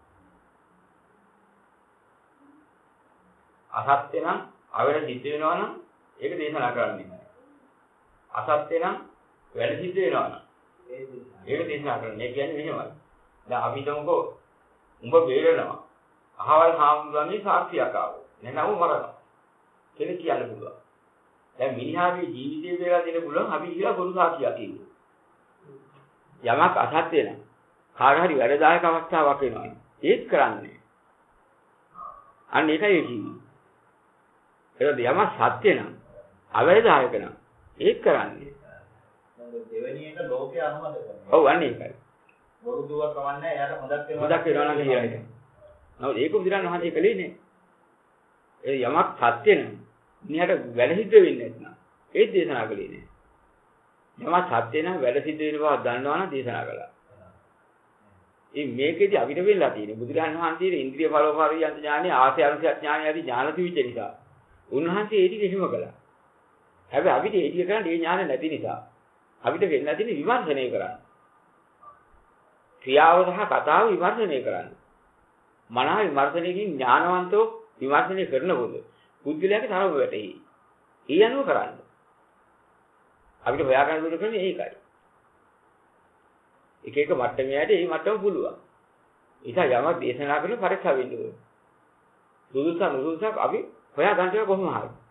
අසත්‍ය නම් අවර සිද්ධ වෙනවා නම් ඒක දේශනා කරන්නේ නැහැ. අසත්‍ය නම් වැඩ සිද්ධ වෙනවා නම් ඒක දේශනා කරන්නේ. ඒ කියන්නේ මෙහෙමයි. දැන් අපි හිතමුකෝ උඹ බේරෙනවා. අහවල් හාමුදුරන්ගේ සාක්ෂියක් ආවෝ. නැත්නම් උඹ මරනවා. කෙනෙක් කියන්න පුළුවන්. දැන් මිනිහාගේ ජීවිතේ බේරලා දෙන්න පුළුවන් අපි කියලා ගුරු සාක්ෂියක් කියනවා. යමක් අසත්‍ය නම් කාට හරි වැඩදායක අවස්ථාවක් වෙනවා. ඒත් කරන්නේ. අන්න ඒකයි කියන්නේ. ඒක යමක් සත්‍ය නම් අවේදායක නම් ඒක කරන්නේ. දෙවෙනි එක ලෝකේ අනුමත කරනවා. ඔව් අන්න ඒකයි. බොරු දුව කවන්නේ එයාට හොදක් වෙනවා. හොදක් වෙනවා නම් කියලා එක. නමුත් ඒක බුදුරන් වහන්සේ කළේ නේ. ඒ යමක් සත්‍ය නම් මිනිහට වැඩ සිද්ධ වෙන්නේ නැත්නම් ඒත් දේශනා කළේ නේ. යමක් සත්‍ය නම් වැඩ සිද්ධ වෙන බව දන්නවා නම් දේශනා කළා. ඉතින් මේකෙදි අපිට වෙලා තියෙන්නේ බුදුරන් වහන්සේගේ ඉන්ද්‍රිය බලෝපාරියන්ත ඥානෙ ආසය අනුසය ඥානෙ ආදී ඥාන තිබිච්ච නිසා. උන්වහන්සේ ඒ ටික එහෙම කළා. හැබැයි අපිට ඒ ටික කරන්න ඒ ඥාන නැති නිසා අපිට වෙන්න තියෙන විමර්ශනය කරන්න. ක්‍රියාව සහ කතාව විමර්ශනය කරන්න. මනහ විමර්ශනයකින් ඥානවන්තෝ විමර්ශනය කරනකොට බුද්ධිලයාගේ තරම වැටෙයි. ඒ අනුව කරන්න. අපිට හොයා ගන්න දුර කරන්නේ ඒකයි. එක එක මට්ටමයට ඒ මට්ටම පුළුවන්. ඒක යමක් දේශනා කරන පරීක්ෂා වෙන්න ඕනේ. දුදුසා නුදුසා අපි හොයා ගන්න එක කොහොම හරි.